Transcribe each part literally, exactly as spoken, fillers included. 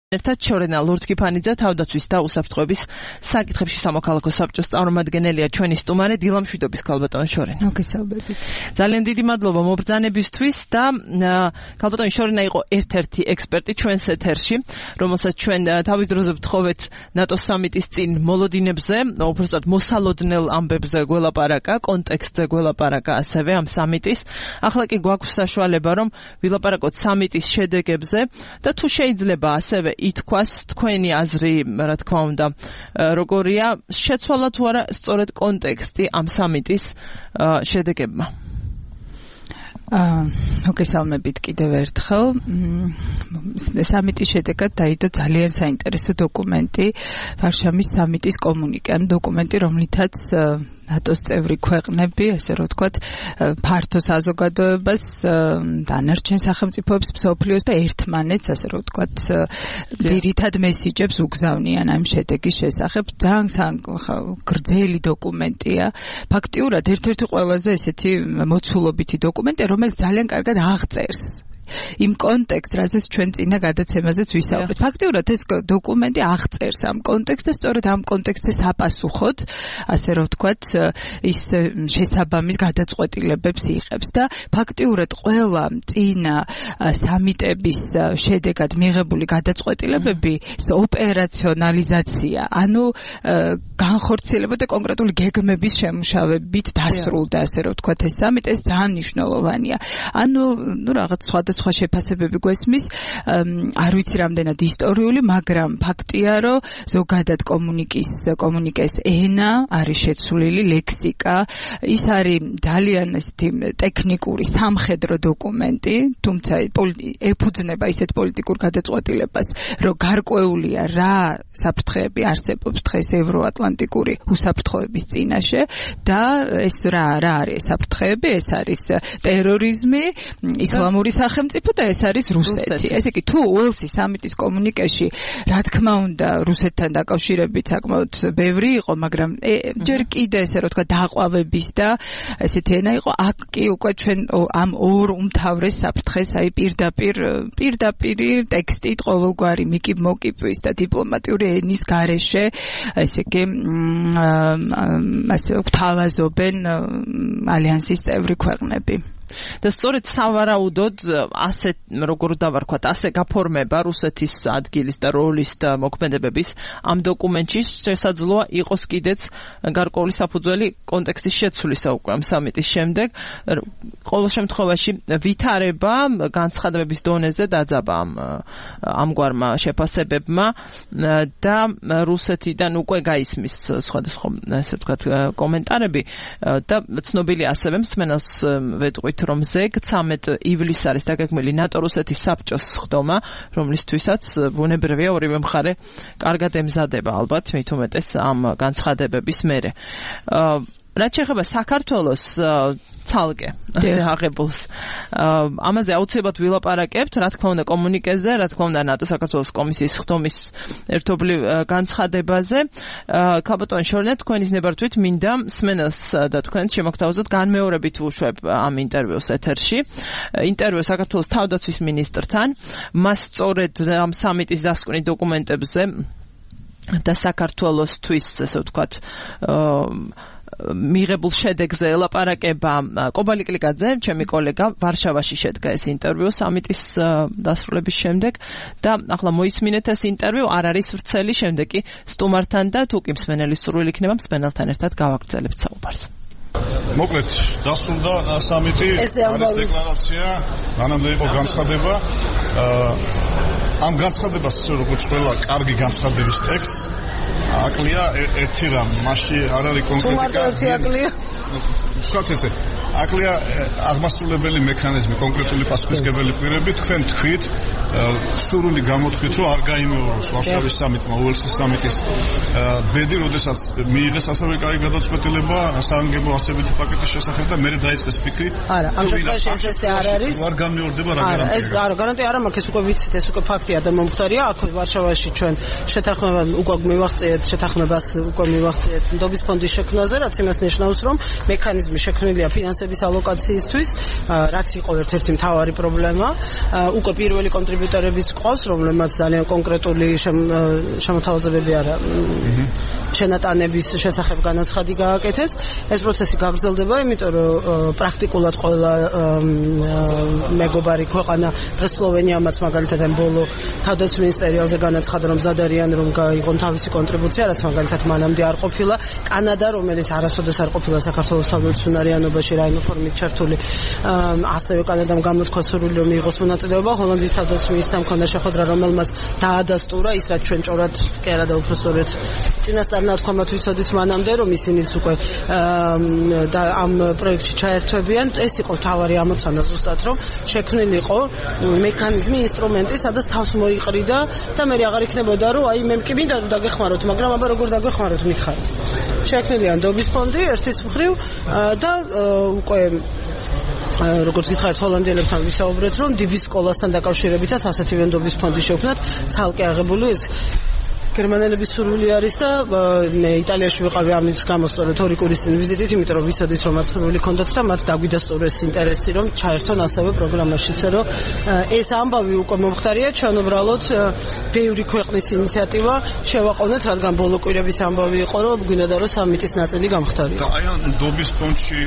ერთად შორენა ლორდ კიფანიძე თავდაცვის და უსაფრთხოების საკითხებში სამოქალაქო საბჭოს წარმომადგენელია ჩვენი სტუმარი დილა მშვიდობის ქალბატონ შორენა. მოგესალმებით. ძალიან დიდი მადლობა მობრძანებისთვის და ქალბატონ შორენა იყო ერთ-ერთი ექსპერტი ჩვენს ეთერში, რომელსაც ჩვენ თავის დროზე ვთხოვეთ ნატოს სამიტის წინ მოლოდინებზე, უბრალოდ მოსალოდნელ ამბებზე გველაპარაკა, კონტექსტზე გველაპარაკა ასევე ამ სამიტის. ახლა კი გვაქვს საშუალება რომ ვილაპარაკოთ სამიტის შედეგებზე და თუ შეიძლება ასევე ითქვას თქვენი აზრი, რა თქმა უნდა, როგორია შეცვალა თუ არა სწორედ კონტექსტი ამ სამიტის შედეგებმა. მოგესალმებით კიდევ ერთხელ. სამიტის შედეგად დაიდო ძალიან საინტერესო დოკუმენტი, ვარშავის სამიტის კომუნიკე, ან დოკუმენტი, რომლითაც ნატოს წევრი ქვეყნები, ასე რომ ვთქვათ, ფართო საზოგადოებას, დანარჩენ სახელმწიფოებს, მსოფლიოს და ერთმანეთს, ასე რომ ვთქვათ, ძირითად მესიჯებს უგზავნიან ამ შედეგის შესახებ. ძალიან გრძელი დოკუმენტია. ფაქტიურად ერთ-ერთი ყველაზე ესეთი მოცულობითი დოკუმენტი, რომელიც ძალიან კარგად აღწერს იმ კონტექსტს, რაზეც ჩვენ წინა გადაცემაზეც ვისაუბრეთ. ფაქტიურად ეს დოკუმენტი აღწერს ამ კონტექსტს და სწორედ ამ კონტექსტზე საპასუხოდ, ასე რომ ვთქვათ, ის შესაბამის გადაწყვეტილებებს იღებს და ფაქტიურად ყველა წინა სამიტების შედეგად მიღებული გადაწყვეტილებები ოპერაციონალიზაცია, ანუ განხორციელება და კონკრეტული გეგმების შემუშავებით დასრულდა, ასე რომ ვთქვათ, ეს სამიტი ეს ძალიან მნიშვნელოვანია. ანუ ნუ რაღაც სხვა სხვა შეფასებები გვესმის, არ ვიცი რამდენად ისტორიული, მაგრამ ფაქტია, რომ ზოგადად კომუნიკის კომუნიკეს ენა არის შეცვლილი, ლექსიკა, ის არის ძალიან ესეთი ტექნიკური, სამხედრო დოკუმენტი, თუმცა ეფუძნება ისეთ პოლიტიკურ გადაწყვეტილებას, რომ გარკვეულია რა საფრთხეები არსებობს დღეს ევროატლანტიკური უსაფრთხოების წინაშე და ეს რა რა არის საფრთხეები, ეს არის ტერორიზმი, ისლამური სახელმწიფო და ეს არის რუსეთი. ესე იგი, თუ უელსის სამიტის კომუნიკეში, რა თქმა უნდა, რუსეთთან დაკავშირებით საკმაოდ ბევრი იყო, მაგრამ ჯერ კიდე ესე რომ თქვა დაყვავების და ესეთი ენა იყო, აქ კი უკვე ჩვენ ამ ორ უმთავრეს საფრთხეს, აი პირდაპირ პირდაპირი ტექსტით ყოველგვარი მიკი-მოკიპვის და დიპლომატიური ენის გარეშე, ესე იგი, ასე გვთავაზობენ ალიანსის წევრი ქვეყნები. და სწორედ სავარაუდოდ ასე როგორ დავარქვათ, ასე გაფორმება რუსეთის ადგილის და როლის და მოქმედებების ამ დოკუმენტში შესაძლოა იყოს კიდეც გარკვეული საფუძველი კონტექსტის შეცვლისა უკვე ამ სამიტის შემდეგ. ყოველ შემთხვევაში ვითარება განცხადებების დონეზე დაძაბა ამ ამგვარმა შეფასებებმა და რუსეთიდან უკვე გაისმის სხვადასხვა ასე ვთქვათ კომენტარები და ცნობილი ასევე მსმენელს ვეტყვით რომ ზეგ ცამეტ ივლისს არის დაგეგმილი ნატო-რუსეთის საბჭოს ხდომა, რომლისთვისაც ბუნებრივია ორივე მხარე კარგად ემზადება ალბათ მით უმეტეს ამ განცხადებების მერე. რაც შეეხება საქართველოს ცალკე ასე აღებულს, ამაზე აუცილებლად ვილაპარაკებთ, რა თქმა უნდა კომუნიკეზე, რა თქმა უნდა ნატო საქართველოს კომისიის ხდომის ერთობლივ განცხადებაზე. ქალბატონ შორენა, თქვენის ნებართვით მინდა მსმენელს და თქვენს შემოგთავაზოთ განმეორებით ვუშვებ ამ ინტერვიუს ეთერში. ინტერვიუ საქართველოს თავდაცვის მინისტრთან, მას სწორედ ამ სამიტის დასკვნით დოკუმენტებზე და საქართველოსთვის, ასე ვთქვათ, მიღებულ შედეგზე ელაპარაკება კობალი კლიკაძე, ჩემი კოლეგა, ვარშავაში შედგა ეს ინტერვიუ სამიტის დასრულების შემდეგ და ახლა მოისმინეთ ეს ინტერვიუ, არ არის ვრცელი, შემდეგ კი სტუმართან და თუ კი მსმენელის სურვილი იქნება, მსმენელთან ერთად გავაგრძელებთ საუბარს. მოკლედ, დასრულდა სამიტი, არის დეკლარაცია, მანამდე იყო განცხადება. ამ განცხადებას, როგორც ყველა კარგი განცხადების ტექსტს, აკლია ერთი რამ, მასში არ არის კონკრეტიკა. ვთქვათ ესე, აკლია აღმასრულებელი მექანიზმი, კონკრეტული პასუხისმგებელი პირები, თქვენ თქვით, სურვილი გამოთქვით, რომ არ გაიმეოროს ვარშავის სამიტმა, უელსის სამიტის ბედი, როდესაც მიიღეს ასევე კაი გადაწყვეტილება საანგებო ასებითი პაკეტის შესახებ და მერე დაიწყეს ფიქრი. არა, ამ შემთხვევაში ესე არ არის. არ გამეორდება რა გარანტია. ეს არა, გარანტია არ მაქვს, ეს უკვე ვიცით, ეს უკვე ფაქტია და მომხდარია. აქ ვარშავაში ჩვენ შეთანხმება უკვე მივაღწიეთ, შეთანხმებას უკვე მივაღწიეთ ნდობის ფონდის შექმნაზე, რაც იმას ნიშნავს, რომ მექანიზმი შექმნილია ფინანსების ალოკაციისთვის, რაც იყო ერთ-ერთი მთავარი პრობლემა. უკვე პირველი კონტრიბუცია კონტრიბუტორებიც ყავს, რომლებმაც ძალიან კონკრეტული შემოთავაზებები არა შენატანების შესახებ განაცხადი გააკეთეს. ეს პროცესი გაგრძელდება, იმიტომ რომ პრაქტიკულად ყველა მეგობარი ქვეყანა დღეს სლოვენიამაც მაგალითად ამ ბოლო თავდაცვის მინისტერიალზე განაცხადა, რომ მზად არიან რომ გაიღონ თავისი კონტრიბუცია, რაც მაგალითად მანამდე არ ყოფილა. კანადა, რომელიც არასოდეს არ ყოფილა საქართველოს თავდაცვიანობაში რაიმე ფორმით ჩართული, ასევე კანადამ გამოთქვა სურვილი რომ მიიღოს მონაწილეობა. ჰოლანდიის თავდაცვის მინისტრმა მქონდა შეხვედრა, რომელმაც დაადასტურა ის, რაც ჩვენ ჭორად კი არა და უფრო სწორედ წინასწარ ნათქვამად ვიცოდით მანამდე, რომ ისინიც უკვე და ამ პროექტში ჩაერთვებიან. ეს იყო თავარი ამოცანა ზუსტად, რომ შექმნილი იყო მექანიზმი, ინსტრუმენტი, სადაც თავს მოიყრიდა და მე აღარ იქნებოდა, რომ აი მე კი მინდა რომ დაგეხმაროთ, მაგრამ აბა როგორ დაგეხმაროთ მითხარით. შექმნილია ნდობის ფონდი ერთის მხრივ და უკვე როგორც გითხარით, ჰოლანდიელებთან ვისაუბრეთ, რომ დიბის სკოლასთან დაკავშირებითაც ასეთივე ნდობის ფონდი შევქმნათ, ცალკე აღებული ეს გერმანელების სურვილი არის და მე იტალიაში ვიყავი ამის გამო სწორედ ორი კვირის წინ ვიზიტით, იმიტომ რომ ვიცოდით რომ მათ სურვილი ჰქონდათ და მათ დაგვიდასტურეს ინტერესი რომ ჩაერთონ ასევე პროგრამაში, ისე რომ ეს ამბავი უკვე მომხდარია, ჩვენ უბრალოდ ბევრი ქვეყნის ინიციატივა შევაყოვნეთ, რადგან ბოლო კვირების ამბავი იყო, რომ გვინდა რომ სამიტის ნაწილი გამხდარიყო. და აი ამ ნდობის ფონდში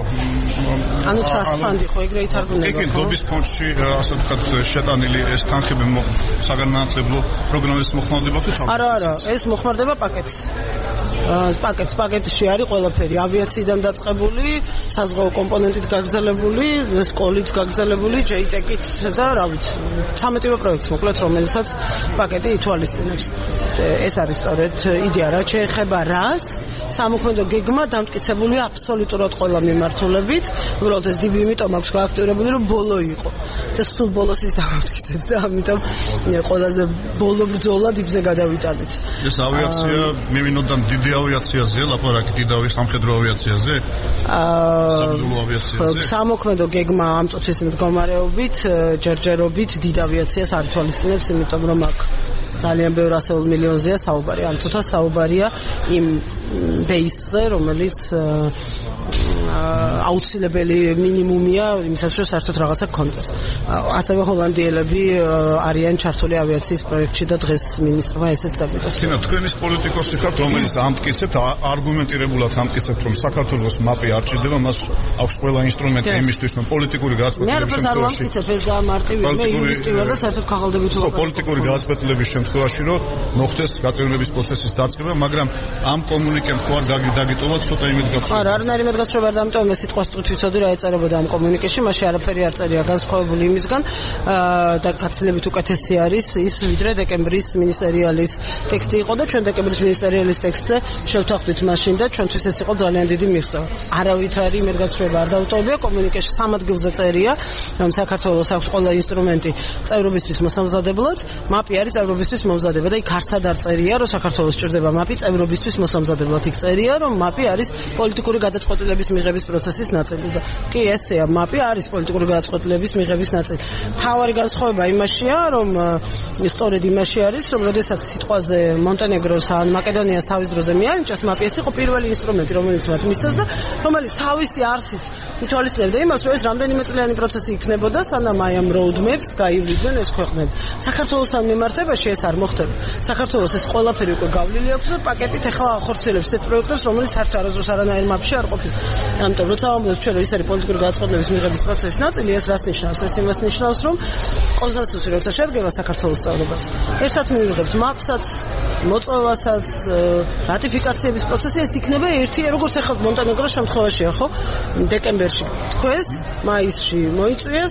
ანუ trust fund ხო ეგრე ითარგმნება. ეგ ნდობის ფონდში ასე ვთქვათ შეტანილი ეს თანხები საგანმანათლებლო პროგრამის მოხმარდება თუ არა არა, ეს მოხმარდება პაკეტს. პაკეტს, პაკეტში არის ყველაფერი, ავიაციიდან დაწყებული, საზღვაო კომპონენტით გაგრძელებული, სკოლით გაგრძელებული, ჯეიტეკით და რა ვიცი, სამეტივე პროექტს მოკლედ, რომელსაც პაკეტი ითვალისწინებს. ეს არის სწორედ იდეა, რაც შეეხება რას სამოქმედო გეგმა დამტკიცებულია აბსოლუტურად ყველა მიმართულებით. უბრალოდ ეს დიბი იმიტომ აქვს გააქტიურებული, რომ ბოლო იყო. და სულ ბოლოს ის დამტკიცებ და ამიტომ ყველაზე ბოლო ბრძოლა დიბზე გადავიტანეთ. ეს ავიაცია მივინოდან დიდი ავიაციაზე, ლაპარაკი დიდ სამხედრო ავიაციაზე? აა საბრძოლო ავიაციაზე? სამოქმედო გეგმა ამ წუთის მდგომარეობით, ჯერჯერობით დიდ ავიაციას არ თვალისწინებს, იმიტომ რომ აქ ძალიან ბევრ ასეულ მილიონზეა საუბარი. ამ წუთას საუბარია იმ ბეისზე, რომელიც აუცილებელი მინიმუმია იმისათვის, რომ საერთოდ რაღაცა გქონდეს. ასევე ჰოლანდიელები არიან ჩართული ავიაციის პროექტში და დღეს მინისტრმა ესეც დაგვიტოს. თინა, თქვენის პოლიტიკოსი ხართ, რომელიც ამტკიცებთ, არგუმენტირებულად ამტკიცებთ, რომ საქართველოს მაპი არ ჭირდება, მას აქვს ყველა ინსტრუმენტი იმისთვის, რომ პოლიტიკური გადაწყვეტილების შემთხვევაში. მე არ ვამტკიცებ, ეს გამარტივია, მე იურისტი ვარ და საერთოდ ქაღალდებით ვარ. პოლიტიკური გადაწყვეტილების შემთხვევაში, რომ მოხდეს გაწევრების პროცესის დაწყება, მაგრამ ამ კომუნიკემ ხო არ დაგიტოვოთ ცოტა იმედგაცრუება. არა, არანაირი იმედგაცრუება არ დამტოვე, მე სიტყვას ტყვით ვიცოდი რა ეწერებოდა ამ კომუნიკეში, მაშინ არაფერი არ წერია განსხვავებული იმისგან და გაცილებით უკეთესი არის ის, ვიდრე დეკემბრის მინისტერიალის ტექსტი იყო და ჩვენ დეკემბრის მინისტერიალის ტექსტზე შევთანხმდით მაშინ და ჩვენთვის ეს იყო ძალიან დიდი მიღწევა. არავითარი იმედგაცრუება არ დაუტოვებია, კომუნიკეში სამ ადგილზე წერია, რომ საქართველოს აქვს ყველა ინსტრუმენტი წევრობისთვის მოსამზადებლად, მაპი არის წევრობისთვის მომზადება და იქ არსად არ წერია, რომ საქართველოს ჭირდება მაპი წევრობისთვის მოსამზადებლად. იქ წერია, რომ მაპი არის პოლიტიკური გადაწყვეტილების მიღების პროცესის ნაწილი და კი ესეა, მაპი არის პოლიტიკური გადაწყვეტილების მიღების ნაწილი. თავარი განსხვავება იმაშია, რომ სწორედ იმაში არის, რომ როდესაც სიტყვაზე მონტენეგროს ან მაკედონიას თავის დროზე მიანიჭეს, მაპი ეს იყო პირველი ინსტრუმენტი, რომელიც მათ მისცეს და რომელიც თავისი არსით ითვალისწინებდა იმას, რომ ეს რამდენიმე წლიანი პროცესი იქნებოდა, სანამ აი ამ roadmaps გაივლიდნენ ეს ქვეყნები. საქართველოსთან მიმართებაში ეს არ მოხდება. საქართველოს ეს ყველაფერი უკვე გავლილი აქვს და პაკეტით ახლა ახორციელებს ეს პროექტებს, რომელიც საერთოდ არასდროს არანაირ მაპში არ ყოფილა. ამიტომ როცა ვამბობთ ჩვენ, რომ ის არის პოლიტიკური გადაწყვეტილების მიღების პროცესის ნაწილი, ეს რას ნიშნავს? ეს იმას ნიშნავს, რომ კონსენსუსი როცა შედგება საქართველოს წევრობას, ერთად მივიღებთ მაპსაც, მოწვევასაც, რატიფიკაციების პროცესი, ეს იქნება ერთი, როგორც ახლა მონტენეგროს შემთხვევაშია, ხო? დეკემბერში თქვეს, მაისში მოიწვიეს,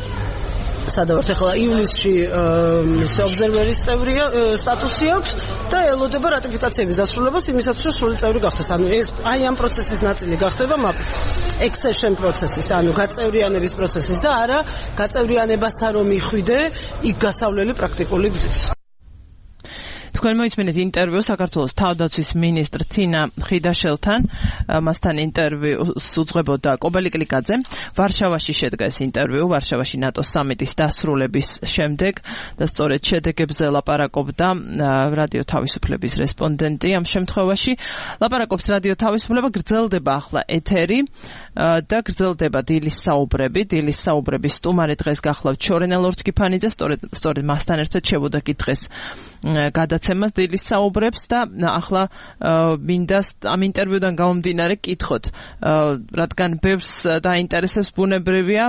სადავართ ახლა ივლისში ობზერვერის წევრია სტატუსი აქვს და ელოდება რატიფიკაციების დასრულებას იმისათვის, რომ სრული წევრი გახდეს. ანუ ეს აი ამ პროცესის ნაწილი გახდება მაპი. accession პროცესის, ანუ გაწევრიანების პროცესის და არა გაწევრიანებასთან რომ იხვიდე იქ გასავლელი პრაქტიკული გზის. თქვენ მოიწმინეთ ინტერვიუ საქართველოს თავდაცვის მინისტრ თინა ხიდაშელთან, მასთან ინტერვიუს უძღვებოდა კობელი კლიკაძე. ვარშავაში შედგა ეს ინტერვიუ, ვარშავაში ნატოს სამიტის დასრულების შემდეგ და სწორედ შედეგებზე ლაპარაკობდა რადიო თავისუფლების რესპონდენტი. ამ შემთხვევაში ლაპარაკობს რადიო თავისუფლება, გრძელდება ახლა ეთერი და გრძელდება დილის საუბრები. დილის საუბრების სტუმარი დღეს გახლავთ შორენა ლორთქიფანიძე, სწორედ სწორედ მასთან ერთად შევუდაკი დღეს გადაცემას დილის საუბრებს და ახლა მინდა ამ ინტერვიუდან გამომდინარე კითხოთ, რადგან ბევრს დაინტერესებს ბუნებრივია,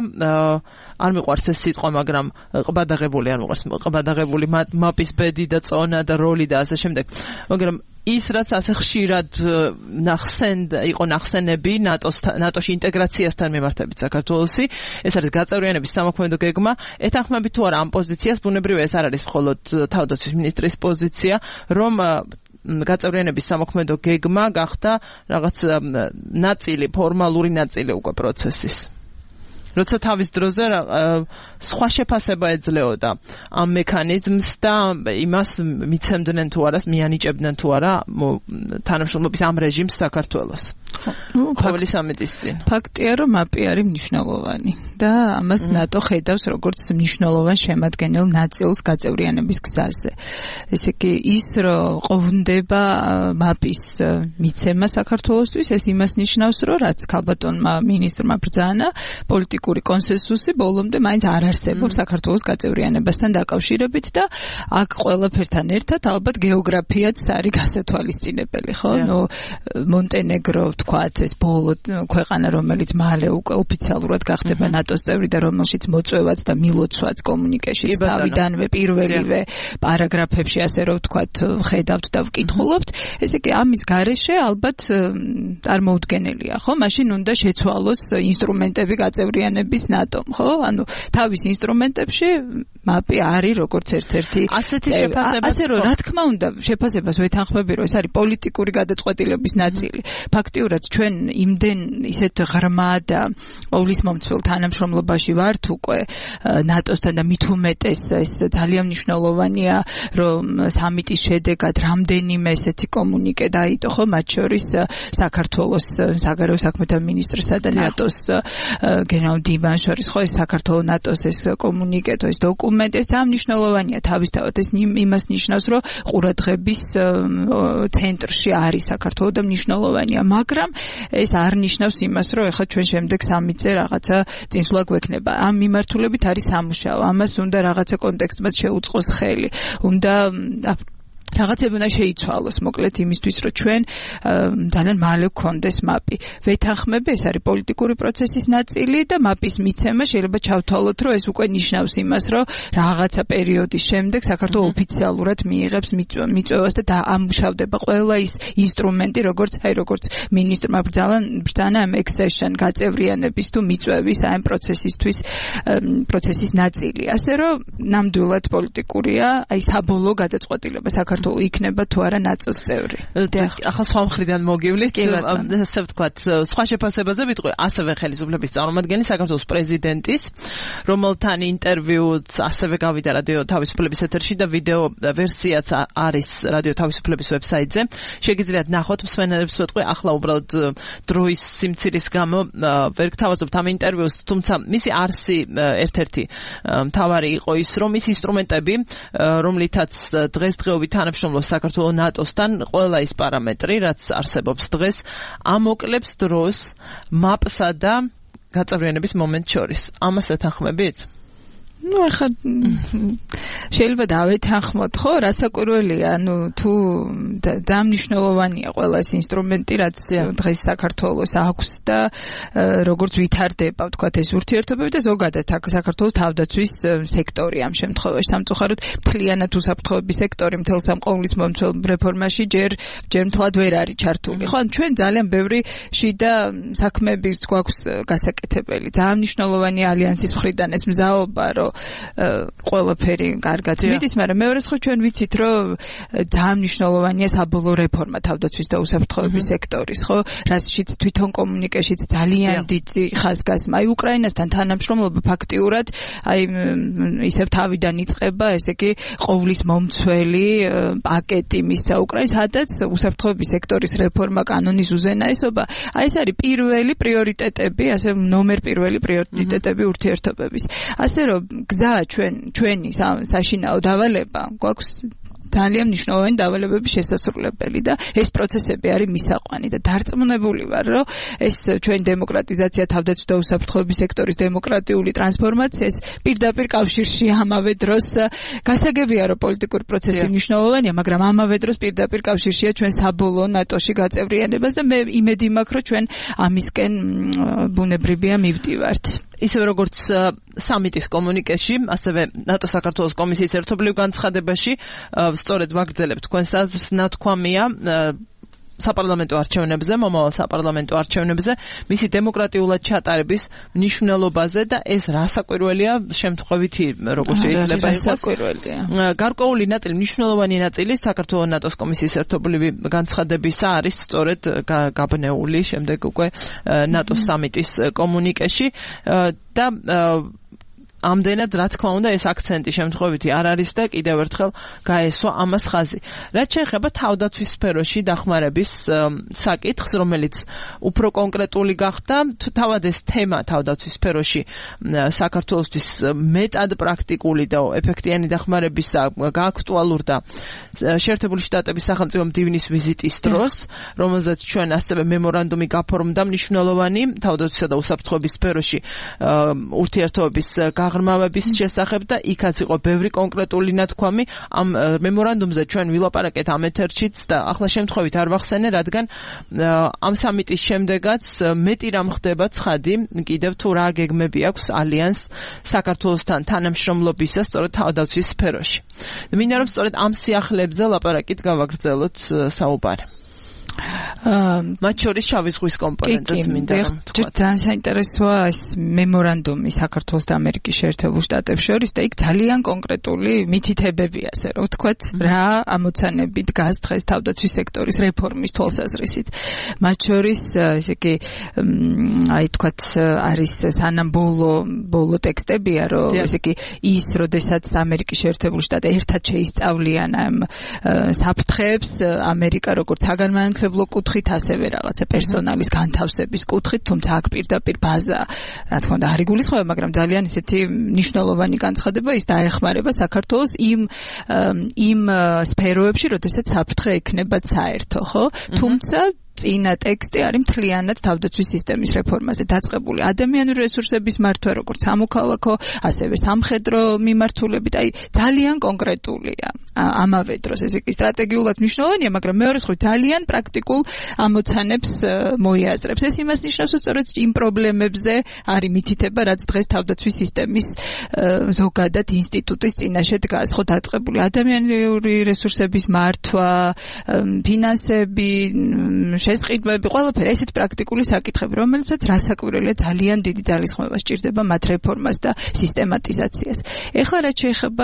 არ მიყვარს ეს სიტყვა, მაგრამ ყბადაღებული არ მიყვარს, ყბადაღებული მაპის ბედი და წონა და როლი და ასე შემდეგ. მაგრამ ის რაც ასე ხშირად ნახსენდა, იყო ნახსენები ნატოს ნატოში ინტეგრაციასთან მიმართებით საქართველოსი, ეს არის გაწევრიანების სამოქმედო გეგმა. ეთანხმებით თუ არა ამ პოზიციას, ბუნებრივია ეს არ არის მხოლოდ თავდაცვის მინისტრის პოზიცია, რომ გაწევრიანების სამოქმედო გეგმა გახდა რაღაც ნაწილი, ფორმალური ნაწილი უკვე პროცესის. როცა თავის დროზე სხვა შეფასება ეძლეოდა ამ მექანიზმს და იმას მიცემდნენ თუ არა, მიანიჭებდნენ თუ არა თანამშრომლობის ამ რეჟიმს საქართველოს. ყოველი სამიტის წინ. ფაქტია, რომ მაპი არის მნიშვნელოვანი და ამას ნატო ხედავს როგორც მნიშვნელოვან შემადგენელ ნაწილს გაწევრიანების გზაზე. ესე იგი, ის რომ ყოფნდება მაპის მიცემა საქართველოსთვის, ეს იმას ნიშნავს, რომ რაც ქალბატონმა მინისტრმა ბრძანა, პოლიტიკური კონსენსუსი ბოლომდე მაინც არ არსებობს საქართველოს გაწევრიანებასთან დაკავშირებით და აქ ყველაფერთან ერთად ალბათ გეოგრაფიაც არის გასათვალისწინებელი, ხო? ნუ მონტენეგრო თქვათ ეს ბოლო ქვეყანა, რომელიც მალე უკვე ოფიციალურად გახდება ნატოს წევრი და რომელშიც მოწვევაც და მილოცვაც კომუნიკეშიც თავიდანვე პირველივე პარაგრაფებში ასე რომ ვთქვათ ხედავთ და ვკითხულობთ. ესე იგი ამის გარეშე ალბათ წარმოუდგენელია, ხო? მაშინ უნდა შეცვალოს ინსტრუმენტები გაწევრიანების ნატომ, ხო? ანუ თავის ინსტრუმენტებში მაპი არის როგორც ერთ-ერთი ასეთი შეფასება. ასე რომ რა თქმა უნდა შეფასებას ვეთანხმები, რომ ეს არის პოლიტიკური გადაწყვეტილების ნაწილი. ფაქტიურად ჩვენ იმდენ ისეთ ღრმა და ყოვლისმომცველ თანამშრომლობაში ვართ უკვე ნატოსთან და მით უმეტეს ეს ძალიან მნიშვნელოვანია, რომ სამიტის შედეგად რამდენიმე ესეთი კომუნიკე დაიდო, ხო, მათ შორის საქართველოს საგარეო საქმეთა მინისტრსა და ნატოს გენერალ დიმანს შორის, ხო, ეს საქართველოს ნატოს ეს კომუნიკე, ეს დოკუმენტი, ეს ძალიან მნიშვნელოვანია თავისთავად. ეს იმას ნიშნავს, რომ ყურადღების ცენტრში არის საქართველოს და მნიშვნელოვანია, მაგრამ ეს არ ნიშნავს იმას, რომ ეხლა ჩვენ შემდეგ სამიტზე რაღაცა წინსვლა გვექნება. ამ მიმართულებით არის სამუშაო. ამას უნდა რაღაცა კონტექსტმაც შეუწყოს ხელი. უნდა რაღაცები უნდა შეიცვალოს, მოკლედ იმისთვის, რომ ჩვენ ძალიან მალე გქონდეს მაპი. ვეთანხმები, ეს არის პოლიტიკური პროცესის ნაწილი და მაპის მიცემა შეიძლება ჩავთვალოთ, რომ ეს უკვე ნიშნავს იმას, რომ რაღაცა პერიოდის შემდეგ საქართველოს ოფიციალურად მიიღებს მიწვევას და ამუშავდება ყველა ის ინსტრუმენტი, როგორც აი როგორც მინისტრმა ბრძანა ამ accession გაწევრიანების თუ მიწვევის აი ამ პროცესისთვის პროცესის ნაწილი. ასე რომ ნამდვილად პოლიტიკურია, აი საბოლოო გადაწყვეტილება საქართველოს იქნება თუ არა ნატოს წევრი. ახლა სხვა მხრიდან მოგივლით, ასე ვთქვათ, სხვა შეფასებაზე ვიტყვი, ასევე ხელისუფლების წარმომადგენელი საქართველოს პრეზიდენტის, რომელთან ინტერვიუც ასევე გავიდა რადიო თავისუფლების ეთერში და ვიდეო ვერსიაც არის რადიო თავისუფლების ვებსაიტზე. შეგიძლიათ ნახოთ, მსმენელებს ვიტყვი, ახლა უბრალოდ დროის სიმცირის გამო ვერ გთავაზობთ ამ ინტერვიუს, თუმცა მისი არსი ერთ-ერთი მთავარი იყო ის, რომ ის ინსტრუმენტები, რომლითაც დღესდღეობით თანამშრომლობს საქართველოს ნატოსთან, ყველა ის პარამეტრი, რაც არსებობს დღეს, ამოკლებს დროს მაპსა და გაწევრიანების მომენტს შორის. ამას ეთანხმებით? ну ახლა შეიძლება დავეთანხმოთ, ხო, რასაკვირველია, ანუ თუ ძალიან მნიშვნელოვანია ყველა ეს ინსტრუმენტი, რაც დღეს საქართველოს აქვს და როგორც ვითარდება, ვთქვათ, ეს ურთიერთობები და ზოგადად საქართველოს თავდაცვის სექტორი ამ შემთხვევაში, სამწუხაროდ მთლიანად უსაფრთხოების სექტორი მთელ სამყოვლისმომცველ რეფორმაში ჯერ ჯერ მთლად ვერ არის ჩართული. ხო, ჩვენ ძალიან ბევრი შიდა საქმეების გვაქვს გასაკეთებელი. ძალიან მნიშვნელოვანია ალიანსის მხრიდან ეს მზაობა, რომ ყველაფერი კარგად მიდის, მაგრამ მეორეს ხო ჩვენ ვიცით, რომ ძალიან მნიშვნელოვანია საბოლოო რეფორმა თავდაცვის და უსაფრთხოების სექტორის, ხო? რაშიც თვითონ კომუნიკეშიც ძალიან დიდი ხაზგასმა. აი უკრაინასთან თანამშრომლობა ფაქტიურად აი ისევ თავიდან იწყება, ესე იგი ყოვლის მომცველი პაკეტი მისცა უკრაინას, სადაც უსაფრთხოების სექტორის რეფორმა, კანონის უზენაესობა, აი ეს არის პირველი პრიორიტეტები, ასე ნომერ პირველი პრიორიტეტები ურთიერთობების. ასე რომ გზა ჩვენ ჩვენი საშინაო დავალება გვაქვს ძალიან მნიშვნელოვანი დავალებების შესასრულებელი და ეს პროცესები არის მისაყვანი და დარწმუნებული ვარ, რომ ეს ჩვენ დემოკრატიზაცია თავდაცვის და უსაფრთხოების სექტორის დემოკრატიული ტრანსფორმაცია ეს პირდაპირ კავშირში ამავე დროს გასაგებია, რომ პოლიტიკური პროცესი მნიშვნელოვანია, მაგრამ ამავე დროს პირდაპირ კავშირშია ჩვენ საბოლოო ნატოში გაწევრიანებას და მე იმედი მაქვს, რომ ჩვენ ამისკენ ბუნებრივია მივდივართ. ისევ როგორც სამიტის კომუნიკეში, ასევე ნატო საქართველოს კომისიის ერთობლივ განცხადებაში სწორედ ვაგრძელებთ თქვენს აზრს, ნათქვამია საპარლამენტო არჩევნებზე, მომავალ საპარლამენტო არჩევნებზე, მისი დემოკრატიულად ჩატარების მნიშვნელობაზე და ეს რასაკვირველია შემთხვევითი როგორ შეიძლება იყოს. რასაკვირველია. გარკვეული ნაწილი, მნიშვნელოვანი ნაწილი საქართველოს ნატოს კომისიის ერთობლივი განცხადებისა არის სწორედ გაბნეული შემდეგ უკვე ნატოს სამიტის კომუნიკეში და ამდენად, რა თქმა უნდა, ეს აქცენტი შემთხვევითი არ არის და კიდევ ერთხელ გაესვა ამას ხაზი. რაც შეეხება თავდაცვის სფეროში დახმარების საკითხს, რომელიც უფრო კონკრეტული გახდა, თავად ეს თემა თავდაცვის სფეროში საქართველოსთვის მეტად პრაქტიკული და ეფექტიანი დახმარების გააქტუალურდა შეერთებული შტატების სახელმწიფო მდივნის ვიზიტის დროს, რომელზეც ჩვენ ასევე მემორანდუმი გაფორმდა მნიშვნელოვანი თავდაცვისა და უსაფრთხოების სფეროში ურთიერთობების ღრმავების შესახებ და იქაც იყო ბევრი კონკრეტული ნათქვამი. ამ მემორანდუმზე ჩვენ ვილაპარაკეთ ამ ეთერშიც და ახლა შემთხვევით არ ვახსენე, რადგან ამ სამიტის შემდეგაც მეტი რამ ხდება ცხადი, კიდევ თუ რა გეგმები აქვს ალიანს საქართველოსთან თანამშრომლობისა სწორედ თავდაცვის სფეროში. მინდა რომ სწორედ ამ სიახლეებზე ლაპარაკით გავაგრძელოთ საუბარი. მათ შორის შავი ზღვის კომპონენტიც მინდა რომ თქვა. ძალიან საინტერესოა ეს მემორანდუმი საქართველოს და ამერიკის შეერთებულ შტატებს შორის და იქ ძალიან კონკრეტული მითითებები, ასე რომ ვთქვათ, რა ამოცანები დგას დღეს თავდაცვის სექტორის რეფორმის თვალსაზრისით. მათ შორის ესე იგი აი თქვათ არის სანამ ბოლო ბოლო ტექსტებია, რომ ესე იგი ის, როდესაც ამერიკის შეერთებული შტატები ერთად შეისწავლიან ამ საფრთხეებს, ამერიკა როგორც საგანმანათლებლო კუთხით, ასევე რაღაცა პერსონალის განთავსების კუთხით, თუმცა აქ პირდაპირ ბაზა, რა თქმა უნდა, არ იგულისხმება, მაგრამ ძალიან ისეთი მნიშვნელოვანი განცხადება ის დაეხმარება საქართველოს იმ იმ სფეროებში, როდესაც საფრთხე იქნება საერთო, ხო? თუმცა წინა ტექსტი არის მთლიანად თავდაცვის სისტემის რეფორმაზე დაწყებული. ადამიანური რესურსების მართვა, როგორც სამოქალაქო, ასევე სამხედრო მიმართულებით, აი ძალიან კონკრეტულია. ამავე დროს ეს იგი სტრატეგიულად მნიშვნელოვანია, მაგრამ მეორე მხრივ ძალიან პრაქტიკულ ამოცანებს მოიაზრებს. ეს იმას ნიშნავს, რომ სწორედ იმ პრობლემებზე არის მითითება, რაც დღეს თავდაცვის სისტემის ზოგადად ინსტიტუტის წინაშე დგას, ხო, დაწყებული ადამიანური რესურსების მართვა, ფინანსები, შესყიდვები, ყველაფერი ესეთ პრაქტიკული საკითხები, რომელიცაც რასაკვირველია ძალიან დიდი ძალისხმევა სჭირდება მათ რეფორმას და სისტემატიზაციას. ეხლა რაც შეეხება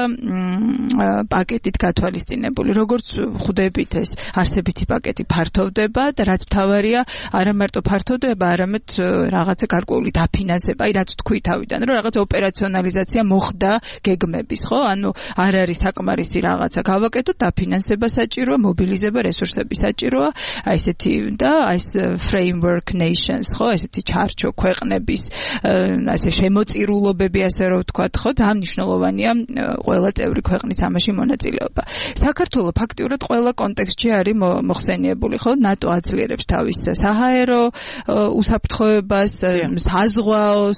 პაკეტით გათვალისწინებული, როგორც ხვდებით, ეს არსებითი პაკეტი ფართოვდება და რაც მთავარია, არა მარტო ფართოვდება, არამედ რაღაცა გარკვეული დაფინანსება, აი რაც თქვი თავიდან, რომ რაღაცა ოპერაციონალიზაცია მოხდა გეგმების, ხო? ანუ არ არის საკმარისი რაღაცა გავაკეთოთ, დაფინანსება საჭიროა, მობილიზება რესურსები საჭიროა, აი ესეთი და ეს framework nations, ხო, ესეთი ჩარჩო ქვეყნების ასე შემოწირულობები, ასე რომ ვთქვათ, ხო, ძალიან მნიშვნელოვანია ყველა წევრი ქვეყნის ამაში მონაწილეობა. საქართველო ფაქტიურად ყველა კონტექსტში არის მოხსენიებული, ხო, ნატო აძლიერებს თავის საჰაერო უსაფრთხოებას, საზღვაოს,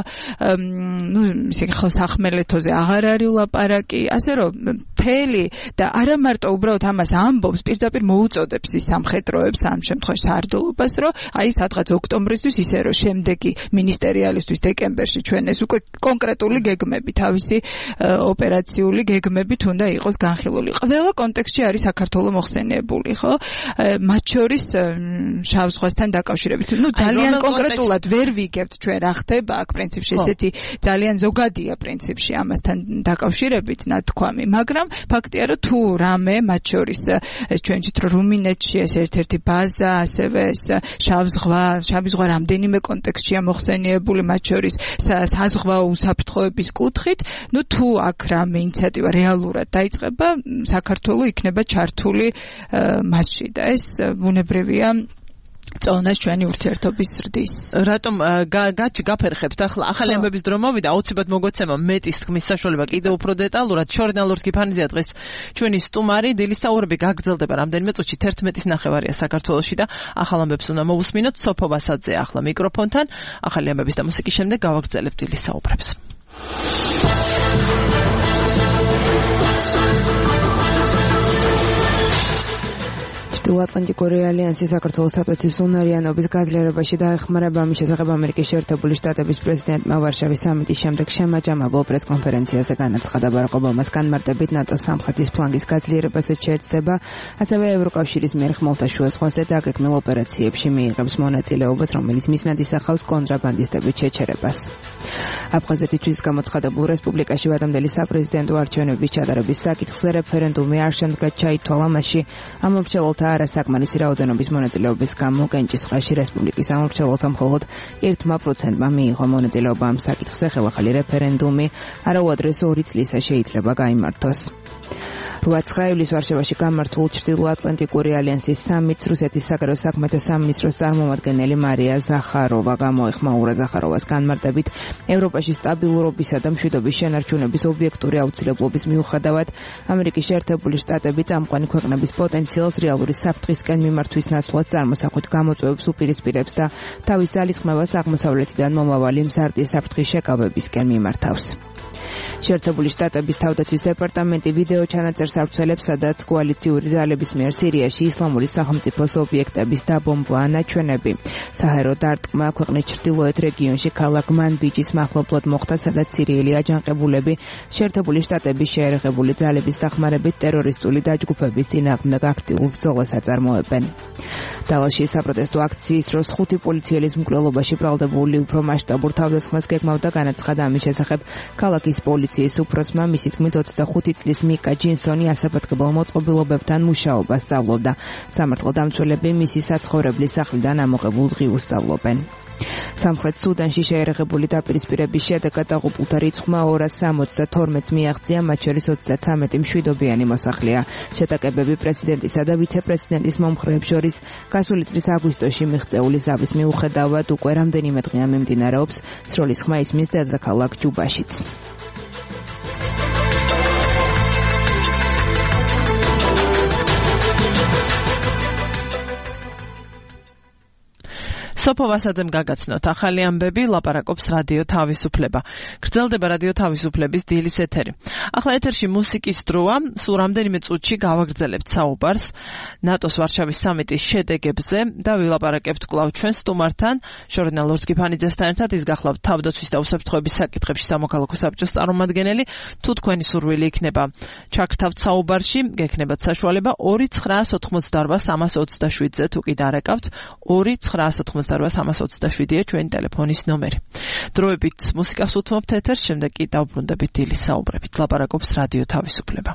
ნუ ისე ხო სახმელეთოზე აღარ არის ლაპარაკი, ასე რომ მთელი და არა მარტო უბრალოდ ამას ამბობს, პირდაპირ მოუწოდებს ის სამხედროებს ამ შემთხვევაში სარდლობას, რომ აი სადღაც ოქტომბრისთვის ისე რომ შემდეგი მინისტერიალისტვის დეკემბერში ჩვენ ეს უკვე კონკრეტული გეგმები, თავისი ოპერაციული გეგმებით უნდა იყოს განხილული. ყველა კონტექსტში არის საქართველოს მოხსენიებული, ხო? მათ შორის შავ ზღვასთან დაკავშირებით. ნუ ძალიან კონკრეტულად ვერ ვიგებთ ჩვენ რა ხდება აქ პრინციპში ესეთი ძალიან ზოგადია პრინციპში ამასთან დაკავშირებით ნათქვამი, მაგრამ ფაქტია რომ თუ რამე მათ შორის ეს ჩვენ ვთქვით რომ რუმინეთში ეს ერთ-ერთი ბაზა, ასევე ეს შავ ზღვა, შავი ზღვა რამდენიმე კონტექსტშია მოხსენიებული, მათ შორის საზღვაო უსაფრთხოების კუთხით, ნუ თუ აქ რამე ინიციატივა რეალურად დაიწყება, საქართველოს იქნება ჩართული მასში და ეს ბუნებრივია წონას ჩვენი ურთიერთობის ზრდის. რატომ გაჩ გაფერხებთ ახლა ახალი ამბების დრო მოვიდა, აუცილებლად მოგოცემა მეტის თქმის საშუალება კიდევ უფრო დეტალურად. ჟურნალ ლორდ გიფანიძეა დღეს ჩვენი სტუმარი, დილისაურები გაგრძელდება რამდენიმე წუთში, თერთმეტის ნახევარია საქართველოში და ახალ ამბებს უნდა მოვუსმინოთ. სოფო ვასაძე ახლა მიკროფონთან, ახალი ამბების და მუსიკის შემდეგ გავაგრძელებთ დილისაუბრებს. ჩრდილოატლანტიკური ალიანსის საქართველოს სტატუსის უნარიანობის გაძლიერებაში დაეხმარება ამის შესახებ ამერიკის შეერთებული შტატების პრეზიდენტმა ვარშავის სამიტის შემდეგ შემაჯამებულ პრესკონფერენციაზე განაცხადა. ბარაკ ობამას განმარტებით ნატოს სამხრეთის ფლანგის გაძლიერებასაც შეეცდება, ასევე ევროკავშირის მიერ ხმელთაშუა ზღვაზე დაგეგმილ ოპერაციებში მიიღებს მონაწილეობას, რომელიც მიზნად ისახავს კონტრაბანდისტების შეჩერებას. აფხაზეთისთვის გამოცხადებულ რესპუბლიკაში ვადამდელი საპრეზიდენტო არჩევნების ჩატარების საკითხზე რეფერენდუმი არ შემდგრად ჩაითვალა, მასში ამომრჩეველთა არასაკმარისი რაოდენობის მონაწილეობის გამო კენჭისყრაში რესპუბლიკის ამომრჩეველთა მხოლოდ ერთმა პროცენტმა მიიღო მონაწილეობა ამ საკითხზე. ხელახალი რეფერენდუმი არაუადრეს ორი წლისა შეიძლება გაიმართოს. რვა ივლის ვარშავაში გამართულ ჩრდილოატლანტიკური ალიანსის სამიტს რუსეთის საგარეო საქმეთა სამინისტროს წარმომადგენელი მარია ზახაროვა გამოეხმაურა. ზახაროვას განმარტებით ევროპაში სტაბილურობისა და მშვიდობის შენარჩუნების ობიექტური აუცილებლობის მიუხედავად ამერიკის შეერთებული შტატები წამყვანი ქვეყნების პოტენციალს რეალური საფრთხისკენ მიმართვის ნაცვლად წარმოსახვით გამოწვევებს უპირისპირებს და თავის ძალისხმევას აღმოსავლეთიდან მომავალი მზარდი საფრთხის შეკავებისკენ მიმართავს. შეერთებული შტატების თავდაცვის დეპარტამენტი ვიდეო ჩანაწერს ავრცელებს, სადაც კოალიციური ძალების მიერ სირიაში ისლამური სახელმწიფოს ობიექტების დაბომბვა ნაჩვენები. საჰაერო დარტყმა ქვეყნის ჩრდილოეთ რეგიონში ქალაქ მანბიჯის მახლობლად მოხდა, სადაც სირიელი აჯანყებულები შეერთებული შტატების შეერაღებული ძალების დახმარებით ტერორისტული დაჯგუფების წინააღმდეგ აქტიურ ბრძოლას აწარმოებენ. დალასში საპროტესტო აქციის დროს ხუთი პოლიციელის მკვლელობაში ბრალდებული უფრო მასშტაბურ თავდასხმას გეგმავდა. განაცხადა ამის შესახებ ქალაქის პოლიციის უფროსმა, მისი თქმით ოცდახუთი წლის მიკა ჯინსონი ასაფეთქებელ მოწყობილობებთან მუშაობას სწავლობდა. სამართალდამცველები მისი საცხოვრებლის სახლიდან ამოღებულ დღიურს სწავლობენ. სამხრეთ სუდანში შეერაღებული დაპირისპირების შედეგად დაღუპულთა რიცხვმა ორას სამოცდათორმეტს მიაღწია, მათ შორის ოცდაცამეტი მშვიდობიანი მოსახლეა. შეტაკებები პრეზიდენტისა და ვიცე-პრეზიდენტის მომხრეებს შორის გასული წლის აგვისტოში მიღწეული ზავის მიუხედავად უკვე რამდენიმე დღეა მიმდინარეობს. სროლის ხმა ისმის დედაქალაქ ჯუბაშიც. სოფო ვასაძემ გაგაცნოთ ახალი ამბები, ლაპარაკობს რადიო თავისუფლება. გრძელდება რადიო თავისუფლების დილის ეთერი. ახლა ეთერში მუსიკის დროა, სულ რამდენიმე წუთში გავაგრძელებთ საუბარს ნატოს ვარშავის სამიტის შედეგებზე და ვილაპარაკებთ კვლავ ჩვენ სტუმართან, ჟურნალ ლორდ გიფანიძესთან ერთად. ის გახლავთ თავდაცვის და უსაფრთხოების საკითხებში სამოქალაქო საბჭოს წარმომადგენელი. თუ თქვენი სურვილი იქნება ჩაგთავთ საუბარში, გექნებათ საშუალება ორი ცხრაას ოთხმოცდაორბა სამას ოცდაშვიდზე, თუ კი დარეკავთ ორი ცხრაას ოთხმოცდაორბა სამას ოცდაშვიდია ჩვენი ტელეფონის ნომერი. დროებით მუსიკას უთმობთ ეთერს, შემდეგ კი დავბრუნდებით დილის საუბრებით. ლაპარაკობს რადიო თავისუფლება.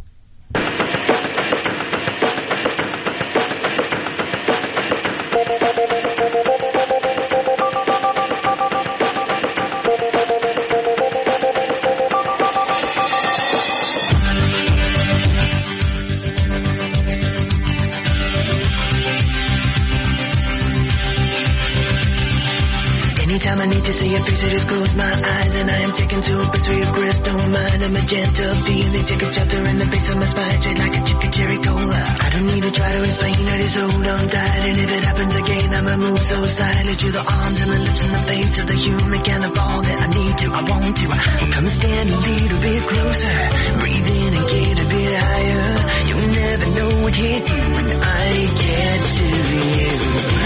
Anytime I need to see your face, I just close my eyes and I am taken to a place where your crystal mind. A magenta feeling, take a shelter in the face of my spine, straight like a chip of cherry cola. I don't need to try to explain, I just hold on tight. And if it happens again, I'ma move so silently to the arms and the lips and the face of the human kind of all that I need to, I want to. Come and stand a little bit closer, breathe in and get a bit higher. You'll never know what hit you when I get to you.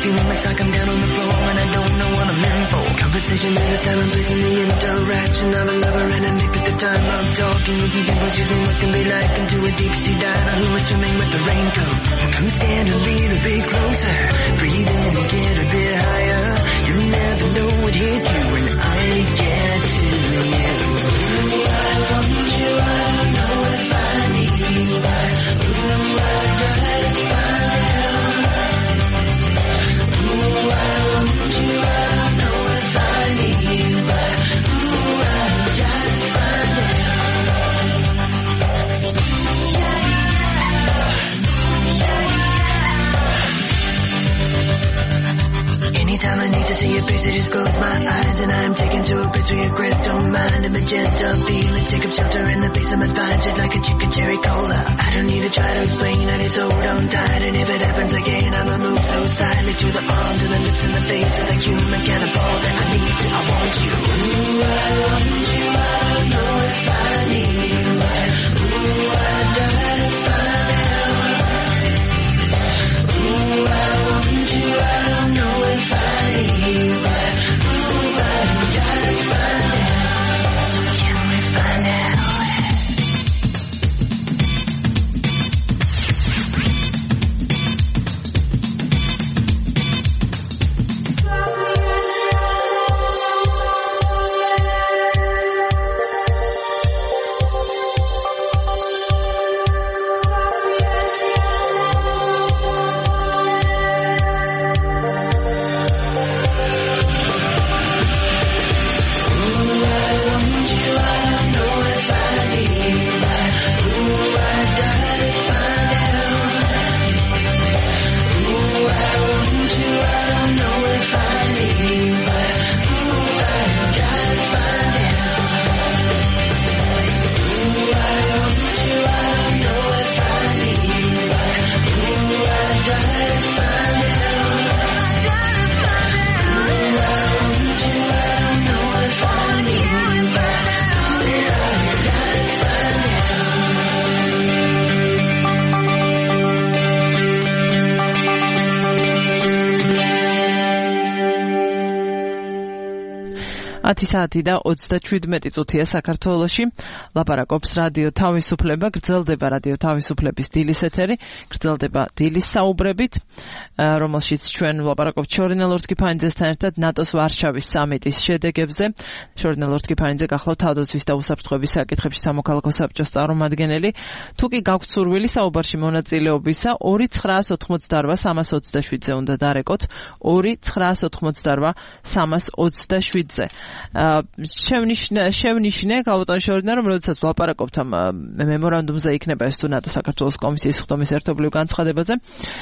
It's like I'm down on the floor and I don't know what I'm in for. Conversation is a time and place in the interaction of a lover and a mate at the time of talking. Using simple choosing what can be like into a deep sea diver who is swimming with the raincoat. Come stand a little bit closer, breathe in and get a bit higher. You never know what hit you when I get to you. Ooh, I want you, I don't know if I need you, but ooh, I gotta find out. Ooh, I want you, I don't know if I need you, but ooh, I gotta find out. Anytime I need to see your face, I just close my eyes and I'm taken to a place where your grace don't mind. A magenta feeling, take up shelter in the face of my spine, just like a chicken cherry cola. I don't need to try to explain, I just hold on tight. And if it happens again, I'ma move so silently to the arms, to the lips and the face, to the human cannibal that I need you, I want you. Ooh, I want you, I don't know if I need you, but ooh, I gotta find out. Ooh, I want you, I don't know if I need you, but ooh, I gotta find out. So can we find out? ათი საათი და ოცდაშვიდმეტი წუთია საქართველოში. ლაპარაკობს რადიო თავისუფლება, გრძელდება რადიო თავისუფლების დილის ეთერი, გრძელდება დილის საუბრებით, რომელშიც ჩვენ ვლაპარაკობთ შორინა ლორთქიფანიძესთან ერთად ნატოს ვარშავის სამიტის შედეგებზე. შორინა ლორთქიფანიძე გახლავთ თავდაცვის და უსაფრთხოების საკითხებში სამოქალაქო საბჭოს წარმომადგენელი. თუ კი გაქვთ სურვილი საუბარში მონაწილეობისა, ორი ცხრაას ოთხმოცდაორვა სამას ოცდაშვიდზე უნდა დარეკოთ, ორი ცხრაას ოთხმოცდაორვა სამას ოცდაშვიდზე. შევნიშნე შევნიშნე გალბატონ შორინა, რომ როდესაც ვლაპარაკობთ ამ მემორანდუმზე, იქნება ეს თუ ნატო საქართველოს კომისიის ხდომის ერთობლივ განცხადებაზე,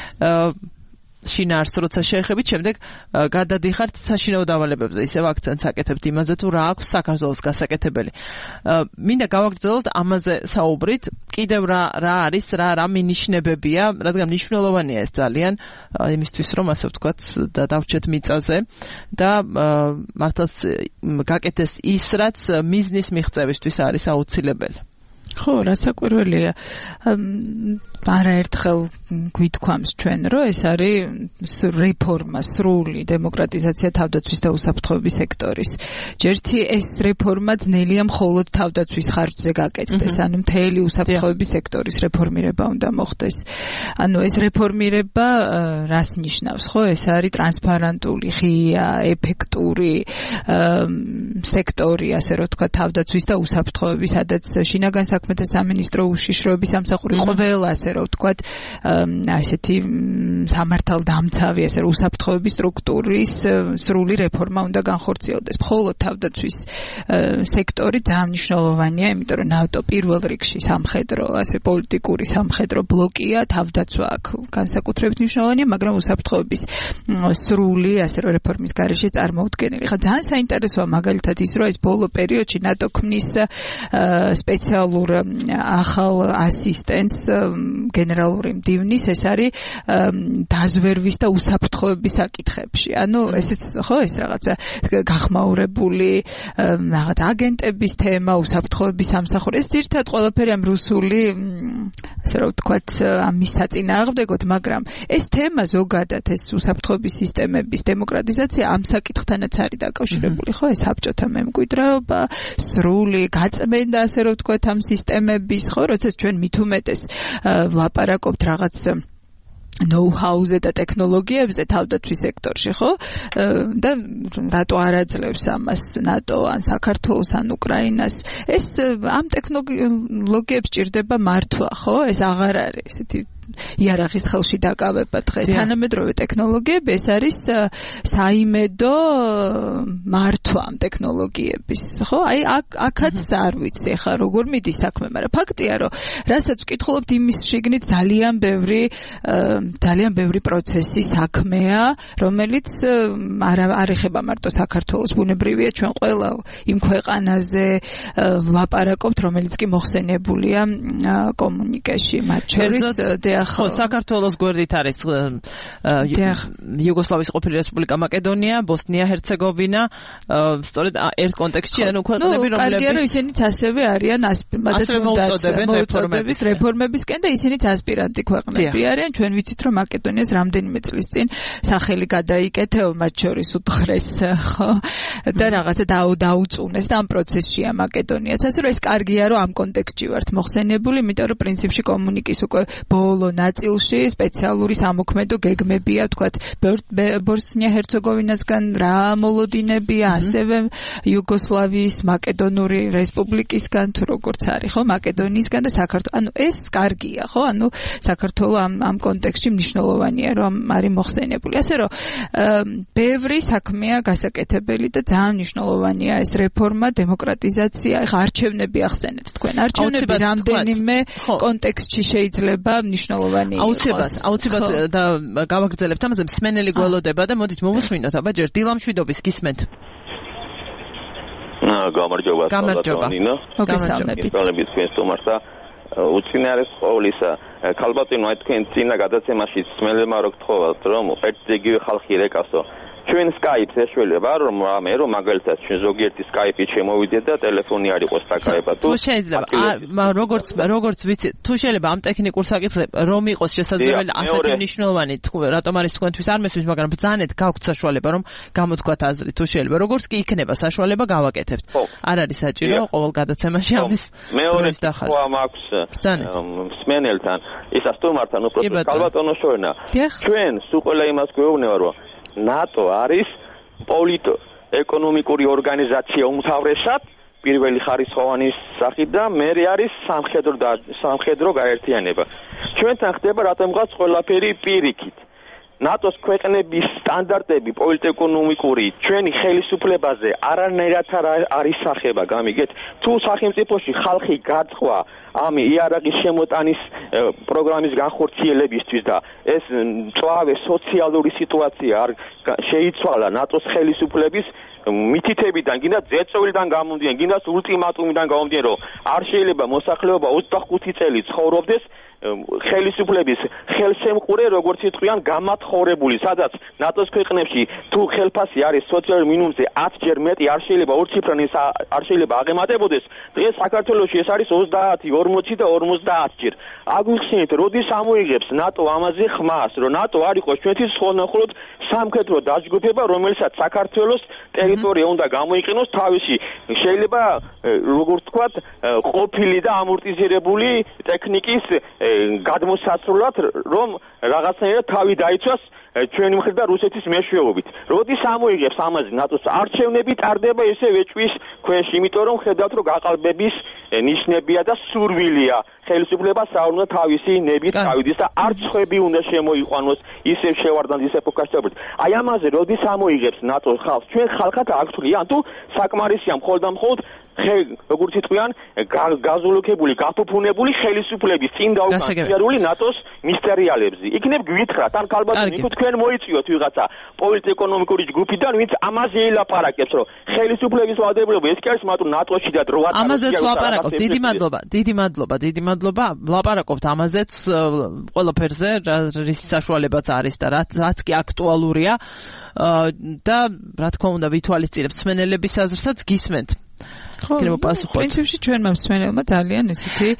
შინაარს როცა შეეხებით, შემდეგ გადადიხართ საშინაო დავალებებზე, ისევ აქცენტს აკეთებთ იმაზე, თუ რა აქვს საქართველოს გასაკეთებელი. მინდა გავაგრძელოთ ამაზე საუბრით, კიდევ რა რა არის, რა რა მინიშნებებია, რადგან მნიშვნელოვანია ეს ძალიან იმისთვის, რომ ასე ვთქვათ, და დავრჩეთ მიწაზე და მართლაც გაკეთდეს ის, რაც მიზნის მიღწევისთვის არის აუცილებელი. ხო, რასაკვირველია. არაერთხელ გვითქვამს ჩვენ, რომ ეს არის რეფორმა, სრული დემოკრატიზაცია თავდაცვის და უსაფრთხოების სექტორის. ჯერთი ეს რეფორმა ძნელია მხოლოდ თავდაცვის ხარჯზე გაკეთდეს, ანუ მთელი უსაფრთხოების სექტორის რეფორმირება უნდა მოხდეს. ანუ ეს რეფორმირება რას ნიშნავს, ხო? ეს არის ტრანსპარენტული, ღია, ეფექტური სექტორი, ასე რომ თქვა, თავდაცვის და უსაფრთხოების, სადაც შინაგან საქმეთა სამინისტრო უშიშროების სამსახური ყველა ასე რომ ვთქვათ, ესეთი სამართალდამცავი, ასე რომ უსაფრთხოების სტრუქტურის სრული რეფორმა უნდა განხორციელდეს. მხოლოდ თავდაცვის სექტორი ძალიან მნიშვნელოვანია, იმიტომ რომ ნატო პირველ რიგში სამხედრო, ასე პოლიტიკური სამხედრო ბლოკია, თავდაცვა აქ განსაკუთრებით მნიშვნელოვანია, მაგრამ უსაფრთხოების სრული, ასე რომ რეფორმის გარეშე წარმოუდგენელი. ხა ძალიან საინტერესოა მაგალითად ის, რომ ეს ბოლო პერიოდში ნატო ქმნის სპეციალურ ახალ ასისტენტს გენერალური მდივნის, ეს არის დაზვერვის და უსაფრთხოების საკითხებში. ანუ ესეც ხო ეს რაღაცა გახმაურებული რაღაც აგენტების თემა, უსაფრთხოების სამსახური, ეს ძირთად ყველაფერი ამ რუსული ასე რომ ვთქვათ ამის საწინააღმდეგოდ, მაგრამ ეს თემა ზოგადად ეს უსაფრთხოების სისტემების დემოკრატიზაცია ამ საკითხთანაც არის დაკავშირებული, ხო, ეს საბჭოთა მემკვიდრეობა, სრული გაწმენდა, ასე რომ ვთქვათ ამ სისტემების, ხო, როდესაც ჩვენ მით უმეტეს ვლაპარაკობთ რაღაც know-how-ზე და ტექნოლოგიებზე თავდაცვის სექტორში, ხო? და რატო არ აძლევს ამას ნატო ან საქართველოს ან უკრაინას? ეს ამ ტექნოლოგიებს ჭირდება მართვა, ხო? ეს აღარ არის ესეთი იარაღის ხელში დაკავება დღეს. თანამედროვე ტექნოლოგიები ეს არის საიმედო მართვა ამ ტექნოლოგიების, ხო? აი აქაც არ ვიცი ხა როგორ მიდის საქმე, მაგრამ ფაქტია რომ რასაც ვკითხულობთ იმის შიგნით ძალიან ბევრი ძალიან ბევრი პროცესი საქმეა, რომელიც არ არ ეხება მარტო საქართველოს, ბუნებრივია ჩვენ ყველა იმ ქვეყანაზე ვლაპარაკობთ, რომელიც კი მოხსენებულია კომუნიკეში, მათ შორის ხო, საქართველოს გვერდით არის იუგოსლავიის ყოფილი რესპუბლიკა მაკედონია, ბოსნია-ჰერცეგოვინა, სწორედ ერთ კონტექსტში, ანუ ქვეყნები, რომლებიც კარგია, რომ ისინიც ასევე არიან მოუწოდების რეფორმებისკენ და ისინიც ასპირანტი ქვეყნები არიან. ჩვენ ვიცით, რომ მაკედონიას რამდენიმე წლის წინ სახელი გადაიკეთეო, მათ შორის უდღრეს, ხო? და რაღაცა დაუწუნეს და ამ პროცესშია მაკედონიაც. ასე რომ ეს კარგია, რომ ამ კონტექსტში ვართ მოხსენებული, იმიტომ რომ პრინციპში კომუნიკის უკვე ბოლო ნაწილში სპეციალური სამოქმედო გეგმებია, თქვათ, ბოსნია-ჰერცეგოვინასგან რა მოლოდინებია, ასევე იუგოსლავიის მაკედონური რესპუბლიკისგან, თუ როგორც არის, ხო, მაკედონიისგან და საქართველოს. ანუ ეს კარგია, ხო? ანუ საქართველოს ამ ამ კონტექსტში მნიშვნელოვანია, რომ არის მოხსენებული. ასე რომ ბევრი საქმეა გასაკეთებელი და ძალიან მნიშვნელოვანია ეს რეფორმა, დემოკრატიზაცია. ეხა არჩევნები ახსენეთ თქვენ. არჩევნები რამდენიმე კონტექსტში შეიძლება მნიშვნელოვანი იყოს. აუცილებლად, აუცილებლად და გავაგრძელებთ ამაზე, მსმენელი გველოდება და მოდით მოვუსმინოთ, აბა ჯერ დილამშვიდობის გისმენთ. გამარჯობა. გამარჯობა. მოგესალმებით. პრობლემის ფესტომარს და უცინარეს ყოვლისა ქალბატონო აი თქვენ წინა გადაცემაში მსმენელმა რო გთხოვათ, რომ ერთი იგივე ხალხი რეკასო ჩვენ Skype-ს ეშველება რომ მე რომ მაგალითად ჩვენ ზოგიერთი Skype-ით შემოვიდეთ და ტელეფონი არ იყოს დაკავება თუ შეიძლება როგორც როგორც ვიცი თუ შეიძლება ამ ტექნიკურ საკითხებს რომ იყოს შესაძლებელი ასეთი მნიშვნელოვანი რატომ არის თქვენთვის არ მესმის მაგრამ ბრძანეთ გაქვთ საშუალება რომ გამოთქვათ აზრი თუ შეიძლება როგორც კი იქნება საშუალება გავაკეთებთ არ არის საჭირო ყოველ გადაცემაში ამის მეორე სხვა მაქვს მსმენელთან ისა სტუმართან უბრალოდ ქალბატონო შორნა ჩვენ სულ ყველა იმას გვეუბნება რომ ნატო არის პოლიტ-ეკონომიკური ორგანიზაცია უმთავრესად პირველი ხარისხოვანი სახით და მერე არის სამხედრო და სამხედრო გაერთიანება. ჩვენთან ხდება რატომღაც ყველაფერი პირიქით. ნატოს ქვეყნების სტანდარტები პოლიტ-ეკონომიკური ჩვენი ხელისუფლებაზე არანაირად არ ისახება, გამიგეთ? თუ სახელმწიფოში ხალხი გაწყვა ამ იარაღის შემოტანის პროგრამის განხორციელებისთვის და ეს მწვავე სოციალური სიტუაცია არ შეიცვალა ნატოს ხელისუფლების მითითებიდან, გინდა ზეწოლიდან გამომდინარე, გინდა ულტიმატუმიდან გამომდინარე, რომ არ შეიძლება მოსახლეობა ოცდახუთი წელი ცხოვრობდეს ხელისუფლების ხელშემყურე როგორც იტყვიან გამათხოვრებული, სადაც ნატოს ქვეყნებში თუ ხელფასი არის სოციალურ მინიმუმზე ათჯერ მეტი არ შეიძლება ორციფრანი არ შეიძლება აღემატებოდეს, დღეს საქართველოში ეს არის ოცდაათი, ორმოცი და ორმოცდაათჯერ. აგვიხსენეთ, როდის ამოიღებს ნატო ამაზე ხმას, რომ ნატო არ იყოს ჩვენთვის მხოლოდ სამხედრო დაჯგუფება, რომელსაც საქართველოს ტერიტორია უნდა გამოიყენოს თავისი შეიძლება როგორც ვთქვათ, ყოფილი და ამორტიზირებული ტექნიკის გადმოსაცრულად რომ რაღაცნაირად თავი დაიცვას ჩვენი მხრიდან რუსეთის მეშვეობით. როდის ამოიღებს ამაზე ნატოს არჩევნები ტარდება ესე ეჭვის ქვეშ, იმიტომ რომ ხედავთ რომ გაყალბების ნიშნებია და სურვილია ხელისუფლებას არ უნდა თავისი ნებით გავიდეს და არც ხვები უნდა შემოიყვანოს ისევ შევარდნად ისევ ფოკუსდებოდ. აი ამაზე როდის ამოიღებს ნატო ხალხს ჩვენ ხალხად აქვთვლია, ანუ საკმარისია მხოლოდ და მხოლოდ როგორც იტყვიან გაზოლოკებული, გაფუფუნებული ხელისუფლების წინ დაუკან სერიული ნატოს მისტერიალებზე. იქნებ გვითხრათ, ან ქალბატონი თუ თქვენ ჩვენ მოიწვიოთ ვიღაცა პოლიტიკურ-ეკონომიკური ჯგუფიდან, ვინც ამაზე ელაპარაკებს, რომ ხელისუფლების ვალდებულება ეს კი არის მარტო ნატოში და დროა ამაზეც ვლაპარაკობთ. დიდი მადლობა, დიდი მადლობა, დიდი მადლობა. ვლაპარაკობთ ამაზეც ყველაფერზე, რის საშუალებაც არის და რაც კი აქტუალურია და რა თქმა უნდა ვითვალისწინებთ მსმენელების აზრსაც გისმენთ. კიდევ პასუხობთ. პრინციპში ჩვენმა მსმენელმა ძალიან ესეთი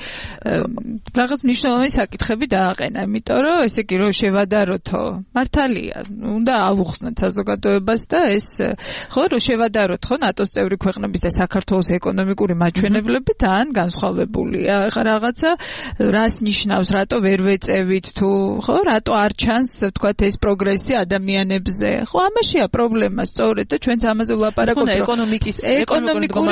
რაღაც მნიშვნელოვანი საკითხები დააყენა, იმიტომ რომ ესე იგი რომ შევადაროთო, მართალია, უნდა ავუხსნათ საზოგადოებას და ეს ხო რომ შევადაროთ ხო ნატოს წევრი ქვეყნების და საქართველოს ეკონომიკური მაჩვენებლები ძალიან განსხვავებულია. ეხლა რაღაცა რას ნიშნავს, რატო ვერ ვეწევით თუ ხო, რატო არ ჩანს ვთქვათ ეს პროგრესი ადამიანებზე. ხო, ამაშია პრობლემა სწორედ და ჩვენც ამაზე ვლაპარაკობთ. ეკონომიკის ეკონომიკური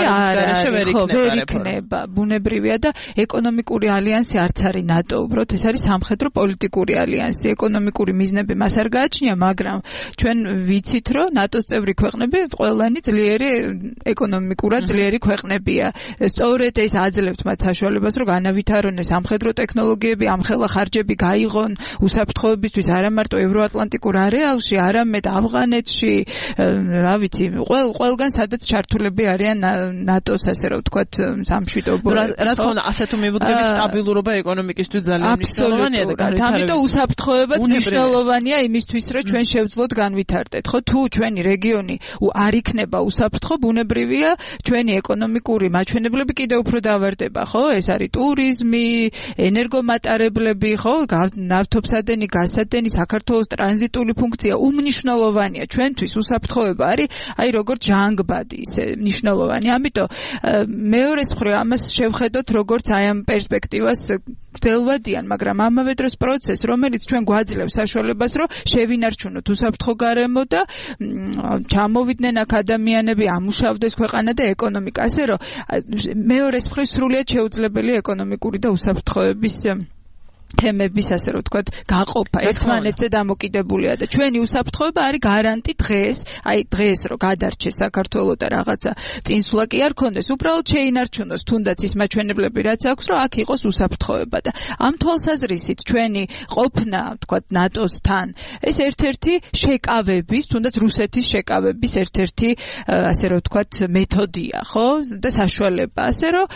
ვერ იქნება ბუნებრივია და ეკონომიკური ალიანსი არც არის ნატო, უბრალოდ ეს არის სამხედრო პოლიტიკური ალიანსი. ეკონომიკური მიზნები მას არ გააჩნია, მაგრამ ჩვენ ვიცით, რომ ნატოს წევრი ქვეყნები ყველანი ძლიერი ეკონომიკურად ძლიერი ქვეყნებია. სწორედ ეს აძლევთ მათ საშუალებას, რომ განავითარონ სამხედრო ტექნოლოგიები, ამხელა ხარჯები გაიღონ უსაფრთხოებისთვის არა მარტო ევროატლანტიკურ არეალში, არამედ ავღანეთში, რა ვიცი, ყველ ყველგან სადაც ჩართულები არიან ნატოს ასე რომ ვთქვათ სამშვიდობო. რა თქმა უნდა, ასეთ მიბუძგების სტაბილურობა ეკონომიკისთვის ძალიან მნიშვნელოვანია და განვითარება. ამიტომ უსაფრთხოებაც მნიშვნელოვანია იმისთვის, რომ ჩვენ შევძლოთ განვითარდეთ. ხო, თუ ჩვენი რეგიონი არ იქნება უსაფრთხო, ბუნებრივია, ჩვენი ეკონომიკური მაჩვენებლები კიდევ უფრო დავარდება, ხო? ეს არის ტურიზმი, ენერგომატარებლები, ხო? ნავთობსადენი, გაზსადენი, საქართველოს ტრანზიტული ფუნქცია უმნიშვნელოვანია. ჩვენთვის უსაფრთხოება არის, აი როგორც ჟანგბადი, ისე მნიშვნელოვანი. ამიტომ მეორეს მხრივ ამას შევხედოთ როგორც აი ამ პერსპექტივას გრძელვადიან, მაგრამ ამავე დროს პროცესს, რომელიც ჩვენ გვაძლევს საშუალებას, რომ შევინარჩუნოთ უსაფრთხო გარემო და ჩამოვიდნენ აქ ადამიანები, ამუშავდეს ქვეყანა და ეკონომიკა, ასე რომ მეორეს მხრივ სრულიად შეუძლებელი ეკონომიკური და უსაფრთხოების თემების ასე რომ ვთქვათ გაყოფა ერთმანეთზე დამოკიდებულია და ჩვენი უსაფრთხოება არის გარანტი დღეს, აი დღეს რომ გადარჩეს საქართველოს და რაღაცა წინსვლა კი არ ქონდეს, უბრალოდ შეინარჩუნოს თუნდაც ის მაჩვენებლები რაც აქვს, რომ აქ იყოს უსაფრთხოება და ამ თვალსაზრისით ჩვენი ყოფნა ვთქვათ ნატოსთან ეს ერთ-ერთი შეკავების, თუნდაც რუსეთის შეკავების ერთ-ერთი ასე რომ ვთქვათ მეთოდია, ხო? და საშუალება, ასე რომ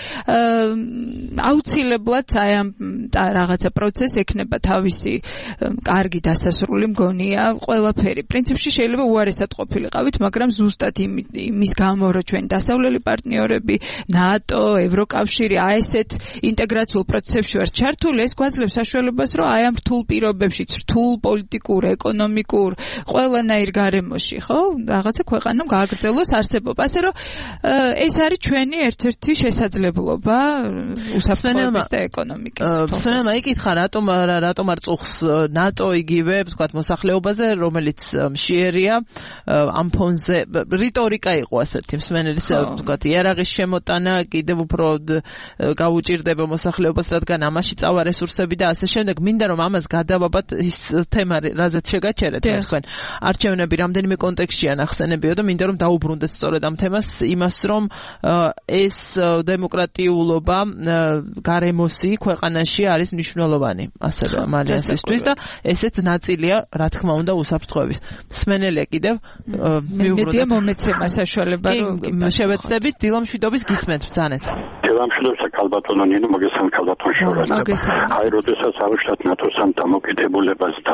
აუცილებლად აი ამ რაღაცა პროცესს ექნება თავისი კარგი დასასრული მგონია ყველაფერი. პრინციპში შეიძლება უარესად ყოფილიყავით, მაგრამ ზუსტად იმის გამო, რომ ჩვენი დასავლელი პარტნიორები, ნატო, ევროკავშირი აი ესეთ ინტეგრაციულ პროცესებში ვართ ჩართული, ეს გვაძლევს საშუალებას, რომ აი ამ რთულ პირობებში, რთულ პოლიტიკურ, ეკონომიკურ, ყველანაირ გარემოში, ხო, რაღაცა ქვეყანამ გააგრძელოს არსებობა. ასე რომ ეს არის ჩვენი ერთ-ერთი შესაძლებლობა უსაფრთხოების და ეკონომიკის. სვენა იკითხა რატომ რატომ არ წუხს ნატო იგივე ვთქვათ მოსახლეობაზე, რომელიც მშიერია ამ ფონზე. რიტორიკა იყო ასეთი მსმენელის ვთქვათ იარაღის შემოტანა კიდევ უფრო გაუჭირდება მოსახლეობას, რადგან ამაში წავა რესურსები და ასე შემდეგ. მინდა რომ ამას გადავაბათ ის თემა, რაზეც შეგაჩერეთ თქვენ. არჩევნები რამდენიმე კონტექსტშია ნახსენებიო და მინდა რომ დაუბრუნდეთ სწორედ ამ თემას, იმას რომ ეს დემოკრატიულობა გარემოსი ქვეყანაში არის მნიშვნელოვანი ასევე ალიანსისთვის და ესეც ნაწილია რა თქმა უნდა უსაფრთხოების. მსმენელია კიდევ მედია მომეცემა საშუალება რომ შევეცდებით დილამშვიდობის გისმენთ ბრძანეთ. დილამშვიდობს კალბატონო ნინო, მოგესალმებით კალბატონ შევეცდებით. აი როდესაც ავშლათ ნატოსთან დამოკიდებულებას და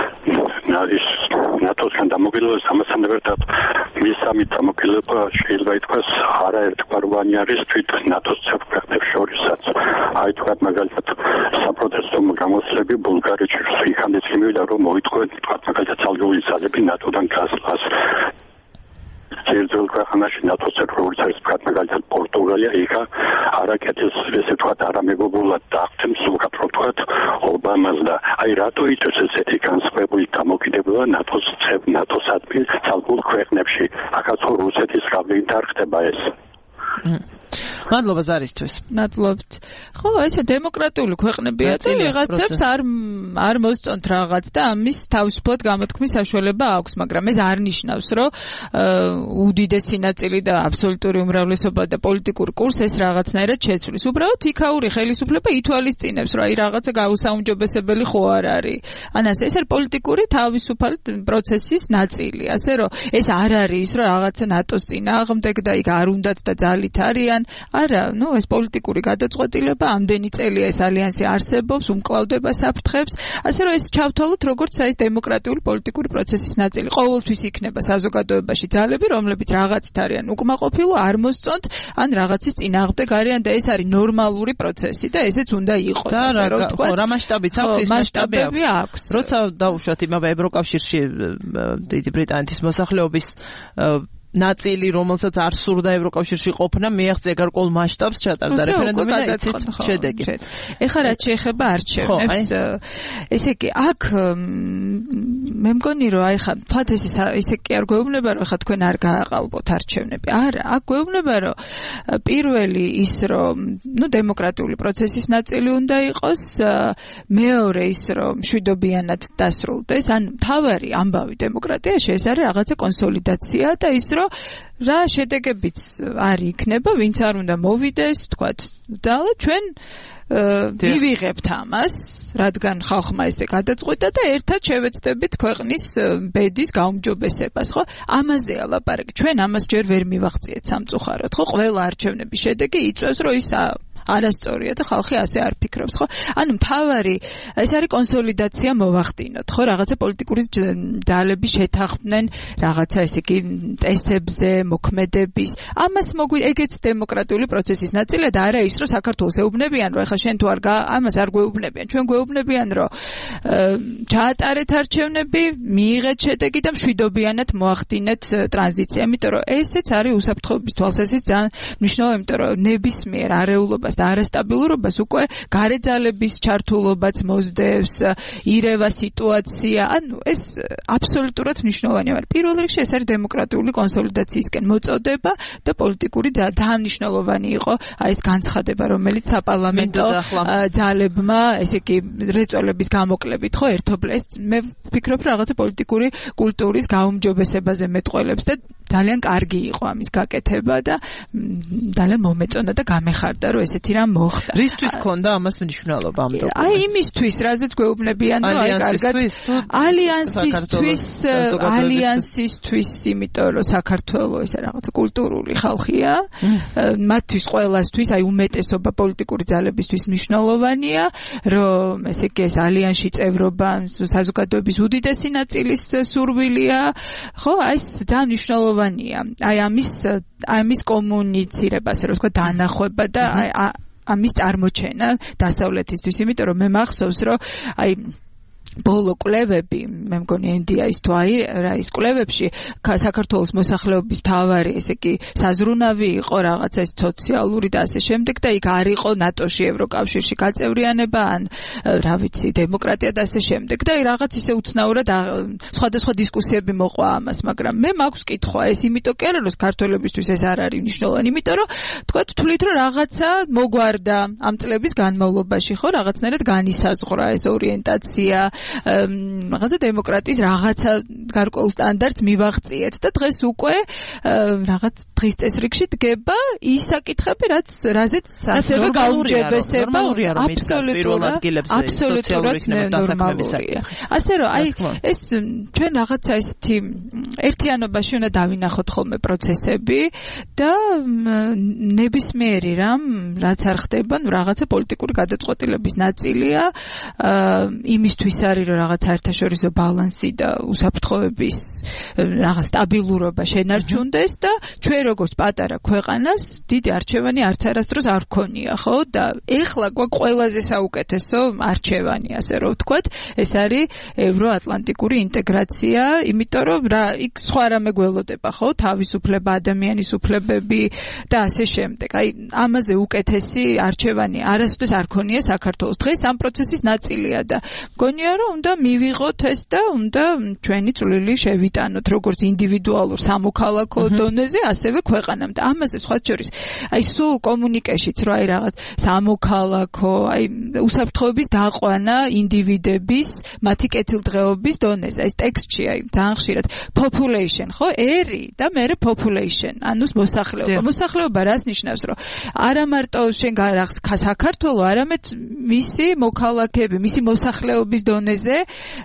ის ნატოსთან დამოკიდებულებას ამასთან ერთად მისამით დამოკიდებულება შეიძლება ითქვას არაერთგვაროვანი არის თვით ნატოს წევრ ქვეყნებს შორისაც. აი თქვათ მაგალითად საპროტესტო გამოსვლები ბულგარეთში იქამდე იმედა რომ მოითხოვენ თქვათ მაგალითად ძალგეული ძალები ნატოდან გასვლას. ძირძველ ქვეყანაში ნატოს წევრ არის თქვათ მაგალითად პორტუგალია, იქა არაკეთილს ესე თქვათ არამეგობრულად დაახდენ სულკათ რო თქვათ ობამას და აი რატო იწევს ესეთი განსხვავებული დამოკიდებულება ნატოს წევრ ნატოსადმი ძალგულ ქვეყნებში. აქაც რუსეთის გავლენით არ ხდება ეს. მადლობა ზარისთვის. მადლობთ. ხო, ესე დემოკრატიული ქვეყნებია და ვიღაცებს არ არ მოსწონთ რაღაც და ამის თავისუფლად გამოთქმის საშუალება აქვს, მაგრამ ეს არ ნიშნავს, რომ უდიდესი ნაწილი და აბსოლუტური უმრავლესობა და პოლიტიკური კურსი ეს რაღაცნაირად შეცვლის. უბრალოდ იქაური ხელისუფლება ითვალისწინებს, რომ აი რაღაცა გაუსაუმჯობესებელი ხო არ არის. ან ასე ეს არის პოლიტიკური თავისუფალ პროცესის ნაწილი. ასე რომ ეს არ არის ის, რომ რაღაცა ნატოს წინააღმდეგ და იქ არ უნდათ და ძალით არიან. არა, ნუ ეს პოლიტიკური გადაწყვეტილება ამდენი წელია ეს ალიანსი არსებობს, უმკლავდება საფრთხებს. ასე რომ ეს ჩავთვალოთ როგორც ეს დემოკრატიული პოლიტიკური პროცესის ნაწილი. ყოველთვის იქნება საზოგადოებაში ძალები, რომლებიც რაღაცით არიან უკმაყოფილო, არ მოსწონთ, ან რაღაცის წინააღმდეგ არიან და ეს არის ნორმალური პროცესი და ესეც უნდა იყოს, ასე რომ თქვა. რა მასშტაბიც აქვს, ის მასშტაბი აქვს. როცა დავუშვათ იმავე ევროკავშირში დიდი ბრიტანეთის მოსახლეობის ნაწილი, რომელსაც არ სურდა ევროკავშირში ყოფნა, მიაღწია გარკვეულ მასშტაბს ჩატარდა რეფერენდუმი და იცით შედეგი. ეხლა რაც შეეხება არჩევნებს, ესე იგი, აქ მე მგონი, რომ აი ხა თქვათ ეს ესე კი არ გვეუბნება, რომ ხა თქვენ არ გააყალბოთ არჩევნები. არა, აქ გვეუბნება, რომ პირველი ის, რომ ნუ დემოკრატიული პროცესის ნაწილი უნდა იყოს, მეორე ის, რომ მშვიდობიანად დასრულდეს, ან მთავარი ამბავი დემოკრატიაში ეს არის რაღაცა კონსოლიდაცია და ის, რომ რა შედეგებიც არ იქნება, ვინც არ უნდა მოვიდეს, თქვათ, და ჩვენ მივიღებთ ამას, რადგან ხალხმა ესე გადაწყვიტა და ერთად შევეცდებით ქვეყნის ბედის გაუმჯობესებას, ხო? ამაზეა ლაპარაკი. ჩვენ ამას ჯერ ვერ მივაღწიეთ სამწუხაროდ, ხო? ყველა არჩევნების შედეგი იწვევს, რომ ის არასწორია და ხალხი ასე არ ფიქრობს, ხო? ანუ მთავარი ეს არის კონსოლიდაცია მოვახდინოთ, ხო? რაღაცა პოლიტიკური ძალები შეთანხმდნენ რაღაცა ესე იგი წესებზე, მოქმედების. ამას მოგვი ეგეც დემოკრატიული პროცესის ნაწილია და არა ის, რომ საქართველოს ეუბნებიან, რომ ეხლა შენ თუ არ ამას არ გვეუბნებიან. ჩვენ გვეუბნებიან, რომ ჩაატარეთ არჩევნები, მიიღეთ შედეგი და მშვიდობიანად მოახდინეთ ტრანზიცია. იმიტომ რომ ესეც არის უსაფრთხოების თვალსაზრისით ძალიან მნიშვნელოვანი, იმიტომ რომ ნებისმიერ არეულობას და არასტაბილურობას უკვე გარეძალების ჩართულობაც მოსდევს, ირევა სიტუაცია. ანუ ეს აბსოლუტურად მნიშვნელოვანია. პირველ რიგში ეს არის დემოკრატიული კონსოლიდაციისკენ მოწოდება და პოლიტიკური ძალიან მნიშვნელოვანი იყო აი ეს განცხადება, რომელიც საპარლამენტო ძალებმა, ესე იგი რეწველების გამოკლებით, ხო, ერთობლეს. მე ვფიქრობ, რომ რაღაცა პოლიტიკური კულტურის გაუმჯობესებაზე მეტყველებს და ძალიან კარგი იყო ამის გაკეთება და ძალიან მომეწონა და გამეხარდა, რომ ესეთი რამ მოხდა. რისთვის ქონდა ამას მნიშვნელობა ამ დოკუმენტს? აი იმისთვის, რაზეც გვეუბნებიან, რომ აი კარგად ალიანსისთვის, ალიანსისთვის, იმიტომ რომ საქართველოს ეს რაღაცა კულტურული ხალხია, მათთვის ყველასთვის, აი უმეტესობა პოლიტიკური ძალებისთვის მნიშვნელოვანია, რომ ესე იგი ეს ალიანსში წევრობა საზოგადოების უდიდესი ნაწილის სურვილია, ხო, აი ეს ძალიან მნიშვნელოვანია. აი ამის ამის კომუნიცირება, ასე რომ ვთქვა, დანახვება და აი ამის წარმოჩენა დასავლეთისთვის, იმიტომ რომ მე მახსოვს, რომ აი ბოლო კვლევები, მე მგონი ენ დი აის თუ აი რა ის კვლევებში საქართველოს მოსახლეობის მთავარი, ესე იგი, საზრუნავი იყო რაღაცა ეს სოციალური და ასე შემდეგ და იქ არ იყო ნატოში, ევროკავშირში გაწევრიანება, ან რა ვიცი, დემოკრატია და ასე შემდეგ და აი რაღაც ისე უცნაურად სხვადასხვა დისკუსიები მოყვა ამას, მაგრამ მე მაქვს კითხვა, ეს იმიტომ კი არა, რომ ქართველებისთვის ეს არ არის მნიშვნელოვანი, იმიტომ რომ თქვა თვლით, რომ რაღაცა მოგვარდა ამ წლების განმავლობაში, ხო, რაღაცნაირად განისაზღვრა ეს ორიენტაცია, რაღაცა დემოკრატიის რაღაცა გარკვეულ სტანდარტს მივაღწიეთ და დღეს უკვე რაღაც დღის წესრიგში დგება ის საკითხები, რაც რაზეც ასევე გაუმჯობესება აბსოლუტურად აბსოლუტურად ნორმალურია. ასე რომ აი ეს ჩვენ რაღაცა ესეთი ერთიანობაში უნდა დავინახოთ ხოლმე პროცესები და ნებისმიერი რამ რაც არ ხდება, ნუ რაღაცა პოლიტიკური გადაწყვეტილების ნაწილია იმისთვის არის რომ რაღაც საერთაშორისო ბალანსი და უსაფრთხოების რაღაც სტაბილურობა შენარჩუნდეს და ჩვენ როგორც პატარა ქვეყანას დიდი არჩევანი არც არასდროს არ გქონია, ხო? და ეხლა გვაქვს ყველაზე საუკეთესო არჩევანი, ასე რომ ვთქვათ, ეს არის ევროატლანტიკური ინტეგრაცია, იმიტომ რომ რა იქ სხვა რამე გველოდება, ხო? თავისუფლება, ადამიანის უფლებები და ასე შემდეგ. აი ამაზე უკეთესი არჩევანი არასდროს არ გქონია საქართველოს. დღეს ამ პროცესის ნაწილია და მგონია რომ უნდა მივიღოთ ეს და უნდა ჩვენი წვლილი შევიტანოთ როგორც ინდივიდუალურ სამოქალაქო დონეზე, ასევე ქვეყანამ და ამაზე სხვა შორის აი სულ კომუნიკეშიც რა აი რაღაც სამოქალაქო აი უსაფრთხოების დაყვანა ინდივიდების მათი კეთილდღეობის დონეზე ეს ტექსტში აი ძალიან ხშირად population ხო ერი და მერე population ანუ მოსახლეობა მოსახლეობა რას ნიშნავს რომ არა მარტო შენ რაღაც საქართველოს არამედ მისი მოქალაქეები მისი მოსახლეობის დონეზე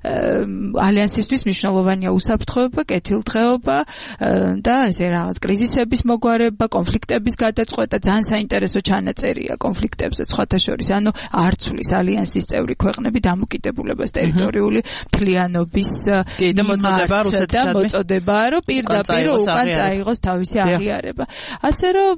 ალიანსისთვის მნიშვნელოვანია უსაფრთხოება კეთილდღეობა და ესე რაღაც კრიზისების მოგვარება კონფლიქტების გადაწყვეტა ძალიან საინტერესო ჩანაწერია კონფლიქტებზე სხვათა შორის ანუ არ ცვლის ალიანსის წევრი ქვეყნები დამოკიდებულებას ტერიტორიული მთლიანობის და მოწოდება რუსეთისადმი მოწოდება რომ პირდაპირ უკან წაიღოს თავისი აღიარება ასე რომ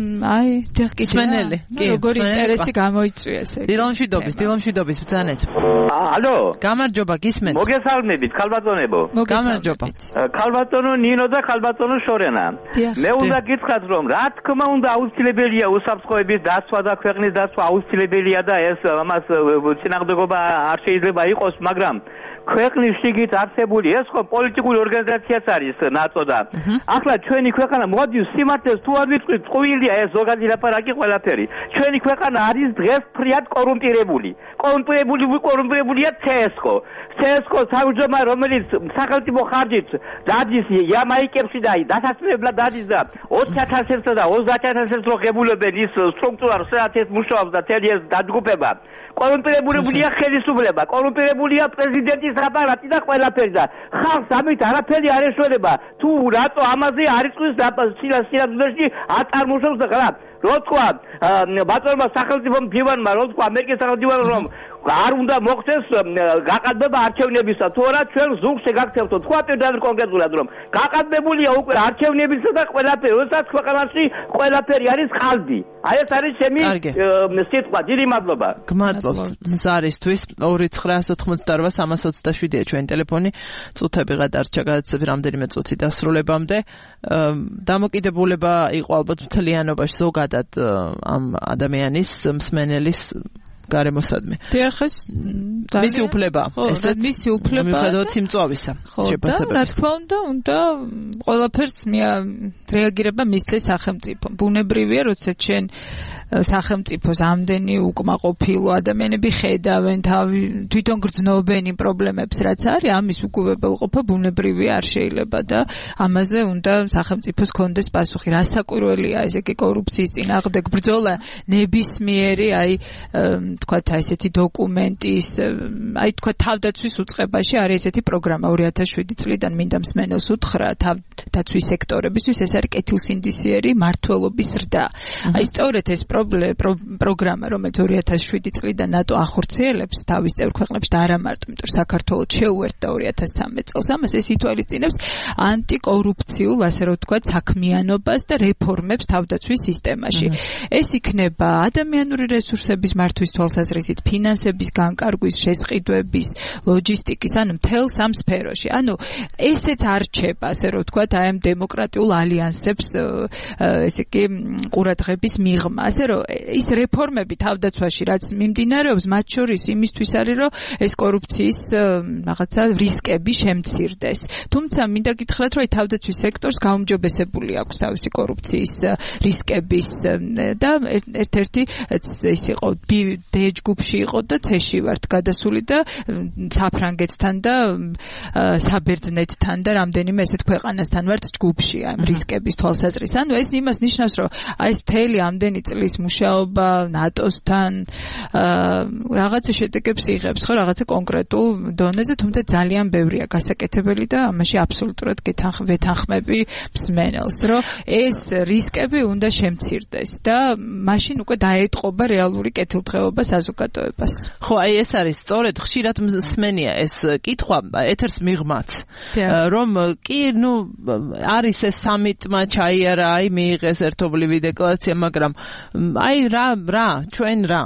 აი დიახ სმენელი როგორი ინტერესი გამოიწვია ესე დილამშვიდობის დილამშვიდობის ბრძანეთ ალო გამარჯობა გისმენთ მოგესალმებით ქალბატონებო გამარჯობა ქალბატონო ნინო და ქალბატონო შორენა მე უნდა გითხრათ რომ რა თქმა უნდა აუცილებელია უსაფრთხოების დაცვა და ქვეყნის დაცვა აუცილებელია და ეს ამას წინააღმდეგობა არ შეიძლება იყოს მაგრამ ქვეყნის შიგით არსებული ეს ხო პოლიტიკური ორგანიზაციაც არის ნატო და ახლა ჩვენი ქვეყანა მოდის სიმართლეს თუ არ ვიტყვით წვილია ეს ზოგადი ლაპარაკი ყველაფერი ჩვენი ქვეყანა არის დღეს ფრიად კორუმპირებული კორუმპირებული კორუმპირებულია ცესკო ცესკო საუჯომა რომელიც სახელმწიფო ხარჯით დადის იამაიკებში და დასასრულებლად დადის და ოცი ათასსა და ოცდაათ ათასს რო ღებულებენ ის სტრუქტურა სადაც ეს მუშაობს და თელი ეს დაჯგუფება კორუმპირებულია ხელისუფლება კორუმპირებულია პრეზიდენტის აპარატი და ყველაფერი და ხალხს ამით არაფერი არ ეშველება თუ რატო ამაზე არ იწვის და სილასილაში აწარმოებს და რა რო თქვა ბატონმა სახელმწიფო მდივანმა რო თქვა ამერიკის სახელმწიფო რომ არ უნდა მოხდეს გაყალბება არჩევნებისა თუ არა ჩვენ ზუგს შეგაქცევთ თქვა პირდაპირ კონკრეტულად რომ გაყალბებულია უკვე არჩევნებისა და ყველაფერი როდესაც ქვეყანაში ყველაფერი არის ხალბი აი ეს არის ჩემი სიტყვა დიდი მადლობა გმადლობთ ზარისთვის ორი ცხრაას ოთხმოცდაოთხ სამას ოცდაშვიდია ჩვენი ტელეფონი წუთები გადარჩა გადაცემები რამდენიმე წუთი დასრულებამდე დამოკიდებულება იყო ალბათ მთლიანობაში ზოგადად ამ ადამიანის მსმენელის გარემოსადმი. დიახ, მისი უფლება, ესეც მისი უფლება მიუხედავად სიმწვავისა. შეფასებებით. რა თქმა უნდა, უნდა ყველაფერს რეაგირება მისცეს სახელმწიფო. ბუნებრივია, როცა ჩვენ სახელმწიფოს ამდენი უკმაყოფილო ადამიანები ხედავენ თავი თვითონ გრძნობენ იმ პრობლემებს რაც არის ამის უგულებელყოფა ბუნებრივია არ შეიძლება და ამაზე უნდა სახელმწიფოს კონდეს პასუხი რასაკვირველია ესე კი კორუფციის წინააღმდეგ ბრძოლა ნებისმიერი აი თქვათ აი ესეთი დოკუმენტის აი თქვათ თავდაცვის უწყებაში არის ესეთი პროგრამა ორი ათას შვიდი წლიდან მინდა მსმენელს უთხრა თავდაცვის სექტორებისთვის ეს არის კეთილსინდისიერი მართლობის ზრდა აი სწორედ ეს პროგრამა, რომელიც ორი ათას შვიდი წლიდან ნატო ახორციელებს თავის წევრ ქვეყნებში და არა მარტო, იმიტომ რომ საქართველოს შეუერთდა ორი ათას ცხრამეტ წელს. ამას ეს ითვალისწინებს ანტიკორუფციულ, ასე რომ ვთქვათ, საქმიანობას და რეფორმებს თავდაცვის სისტემაში. ეს იქნება ადამიანური რესურსების მართვის თვალსაზრისით, ფინანსების განკარგვის, შესყიდვების, ლოჯისტიკის, ანუ მთელ სამ სფეროში. ანუ ესეც არჩება, ასე რომ ვთქვათ, აი ამ დემოკრატიულ ალიანსებს, ესე იგი, ყურადღების მიღმა. ასე რომ ის რეფორმები თავდაცვაში რაც მიმდინარეობს მათ შორის იმისთვის არის რომ ეს კორუფციის რაღაცა რისკები შემცირდეს თუმცა მინდა გითხრათ რომ თავდაცვის სექტორს გაუმჯობესებული აქვს თავისი კორუფციის რისკების და ერთ-ერთი ეს იყო დე ჯგუფში იყო და ცეში ვართ გადასული და საფრანგეთთან და საბერძნეთთან და რამდენიმე ესეთ ქვეყანასთან ვართ ჯგუფში ამ რისკების თვალსაზრისით ანუ ეს იმას ნიშნავს რომ აი ეს მთელი ამდენი წლის მუშაობა ნატოსთან რაღაცა შედეგებს იღებს ხო რაღაცა კონკრეტულ დონეზე თუმცა ძალიან ბევრია გასაკეთებელი და ამაში აბსოლუტურად ვეთანხმები მსმენელს რომ ეს რისკები უნდა შემცირდეს და მაშინ უკვე დაეტყობა რეალური კეთილდღეობა საზოგადოებას ხო აი ეს არის სწორედ ხშირად მსმენია ეს კითხვა ეთერს მიღმაც რომ კი ნუ არის ეს სამიტმა ჩაიარა აი მიიღეს ერთობლივი დეკლარაცია მაგრამ აი რა რა ჩვენ რა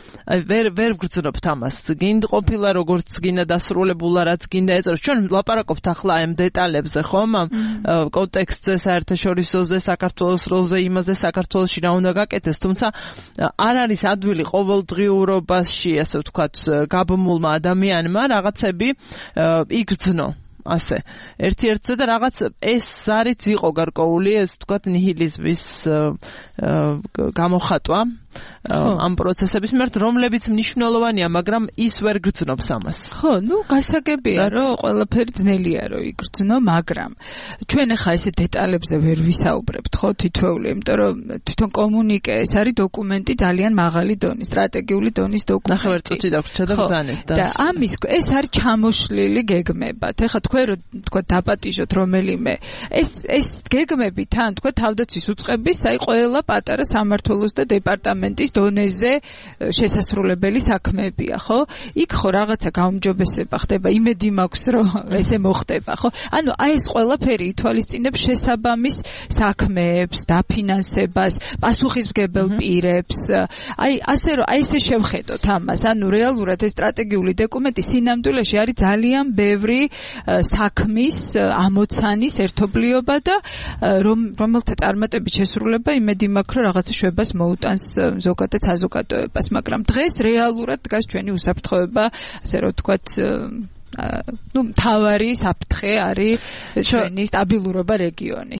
აი ვერ ვერ ვგრძნობთ ამას. გინდა ყოფილა როგორც გინდა დასრულებულა რაც გინდა ეწევს. ჩვენ ლაპარაკობთ ახლა ამ დეტალებზე, ხომ? ამ კონტექსტზე, საერთაშორისოზე, საქართველოს როლზე, იმაზე საქართველოში რა უნდა გაკეთდეს, თუმცა არ არის ადვილი ყოველდღიურობაში, ასე ვთქვათ, გაბმულმა ადამიანმა რაღაცები იგრძნო. ასე ერთ-ერთზე და რაღაც ეს ზარიც იყო გარკვეული ეს თქვათ ნიჰილიზმის გამოხატვა ამ პროცესების მიმართ, რომლებიც მნიშვნელოვანია, მაგრამ ის ვერ გრძნობს ამას. ხო, ნუ გასაგებია, რომ ყველაფერი ძნელია რომ იგრძნო, მაგრამ ჩვენ ახლა ესე დეტალებზე ვერ ვისაუბრებთ, ხო, თითოეული, იმიტომ რომ თვითონ კომუნიკე ეს არის დოკუმენტი ძალიან მაღალი დონის, სტრატეგიული დონის დოკუმენტი. ნახევარწუთი დაგვრჩა და ბრძანეთ და ამის ეს არის ჩამოშლილი გეგმებად. ეხლა თქვენ რო თქვა დაპატიჟოთ რომელიმე ეს ეს გეგმები თან თქვა თავდაცვის უწყების, აი ყველა პატარა სამმართველოს და დეპარტამენტის დონეზე შესასრულებელი საქმეებია, ხო? იქ ხო რაღაცა გაუმჯობესება ხდება, იმედი მაქვს, რომ ესე მოხდება, ხო? ანუ აი ეს ყველაფერი ითვალისწინებს შესაბამის საქმეებს, დაფინანსებას, პასუხისმგებელ პირებს. აი ასე რომ აი ესე შევხედოთ ამას, ანუ რეალურად ეს სტრატეგიული დოკუმენტი სინამდვილეში არის ძალიან ბევრი საქმის, ამოცანის ერთობლიობა და რომელთა წარმატებით შესრულება იმედი მაქვს, რომ რაღაცა შვებას მოუტანს ზოგადად საზოგადოებას, მაგრამ დღეს რეალურად დგას ჩვენი უსაფრთხოება, ასე რომ ვთქვათ, ну, მთავარი საფრთხე არის ჩვენი სტაბილურობა რეგიონის.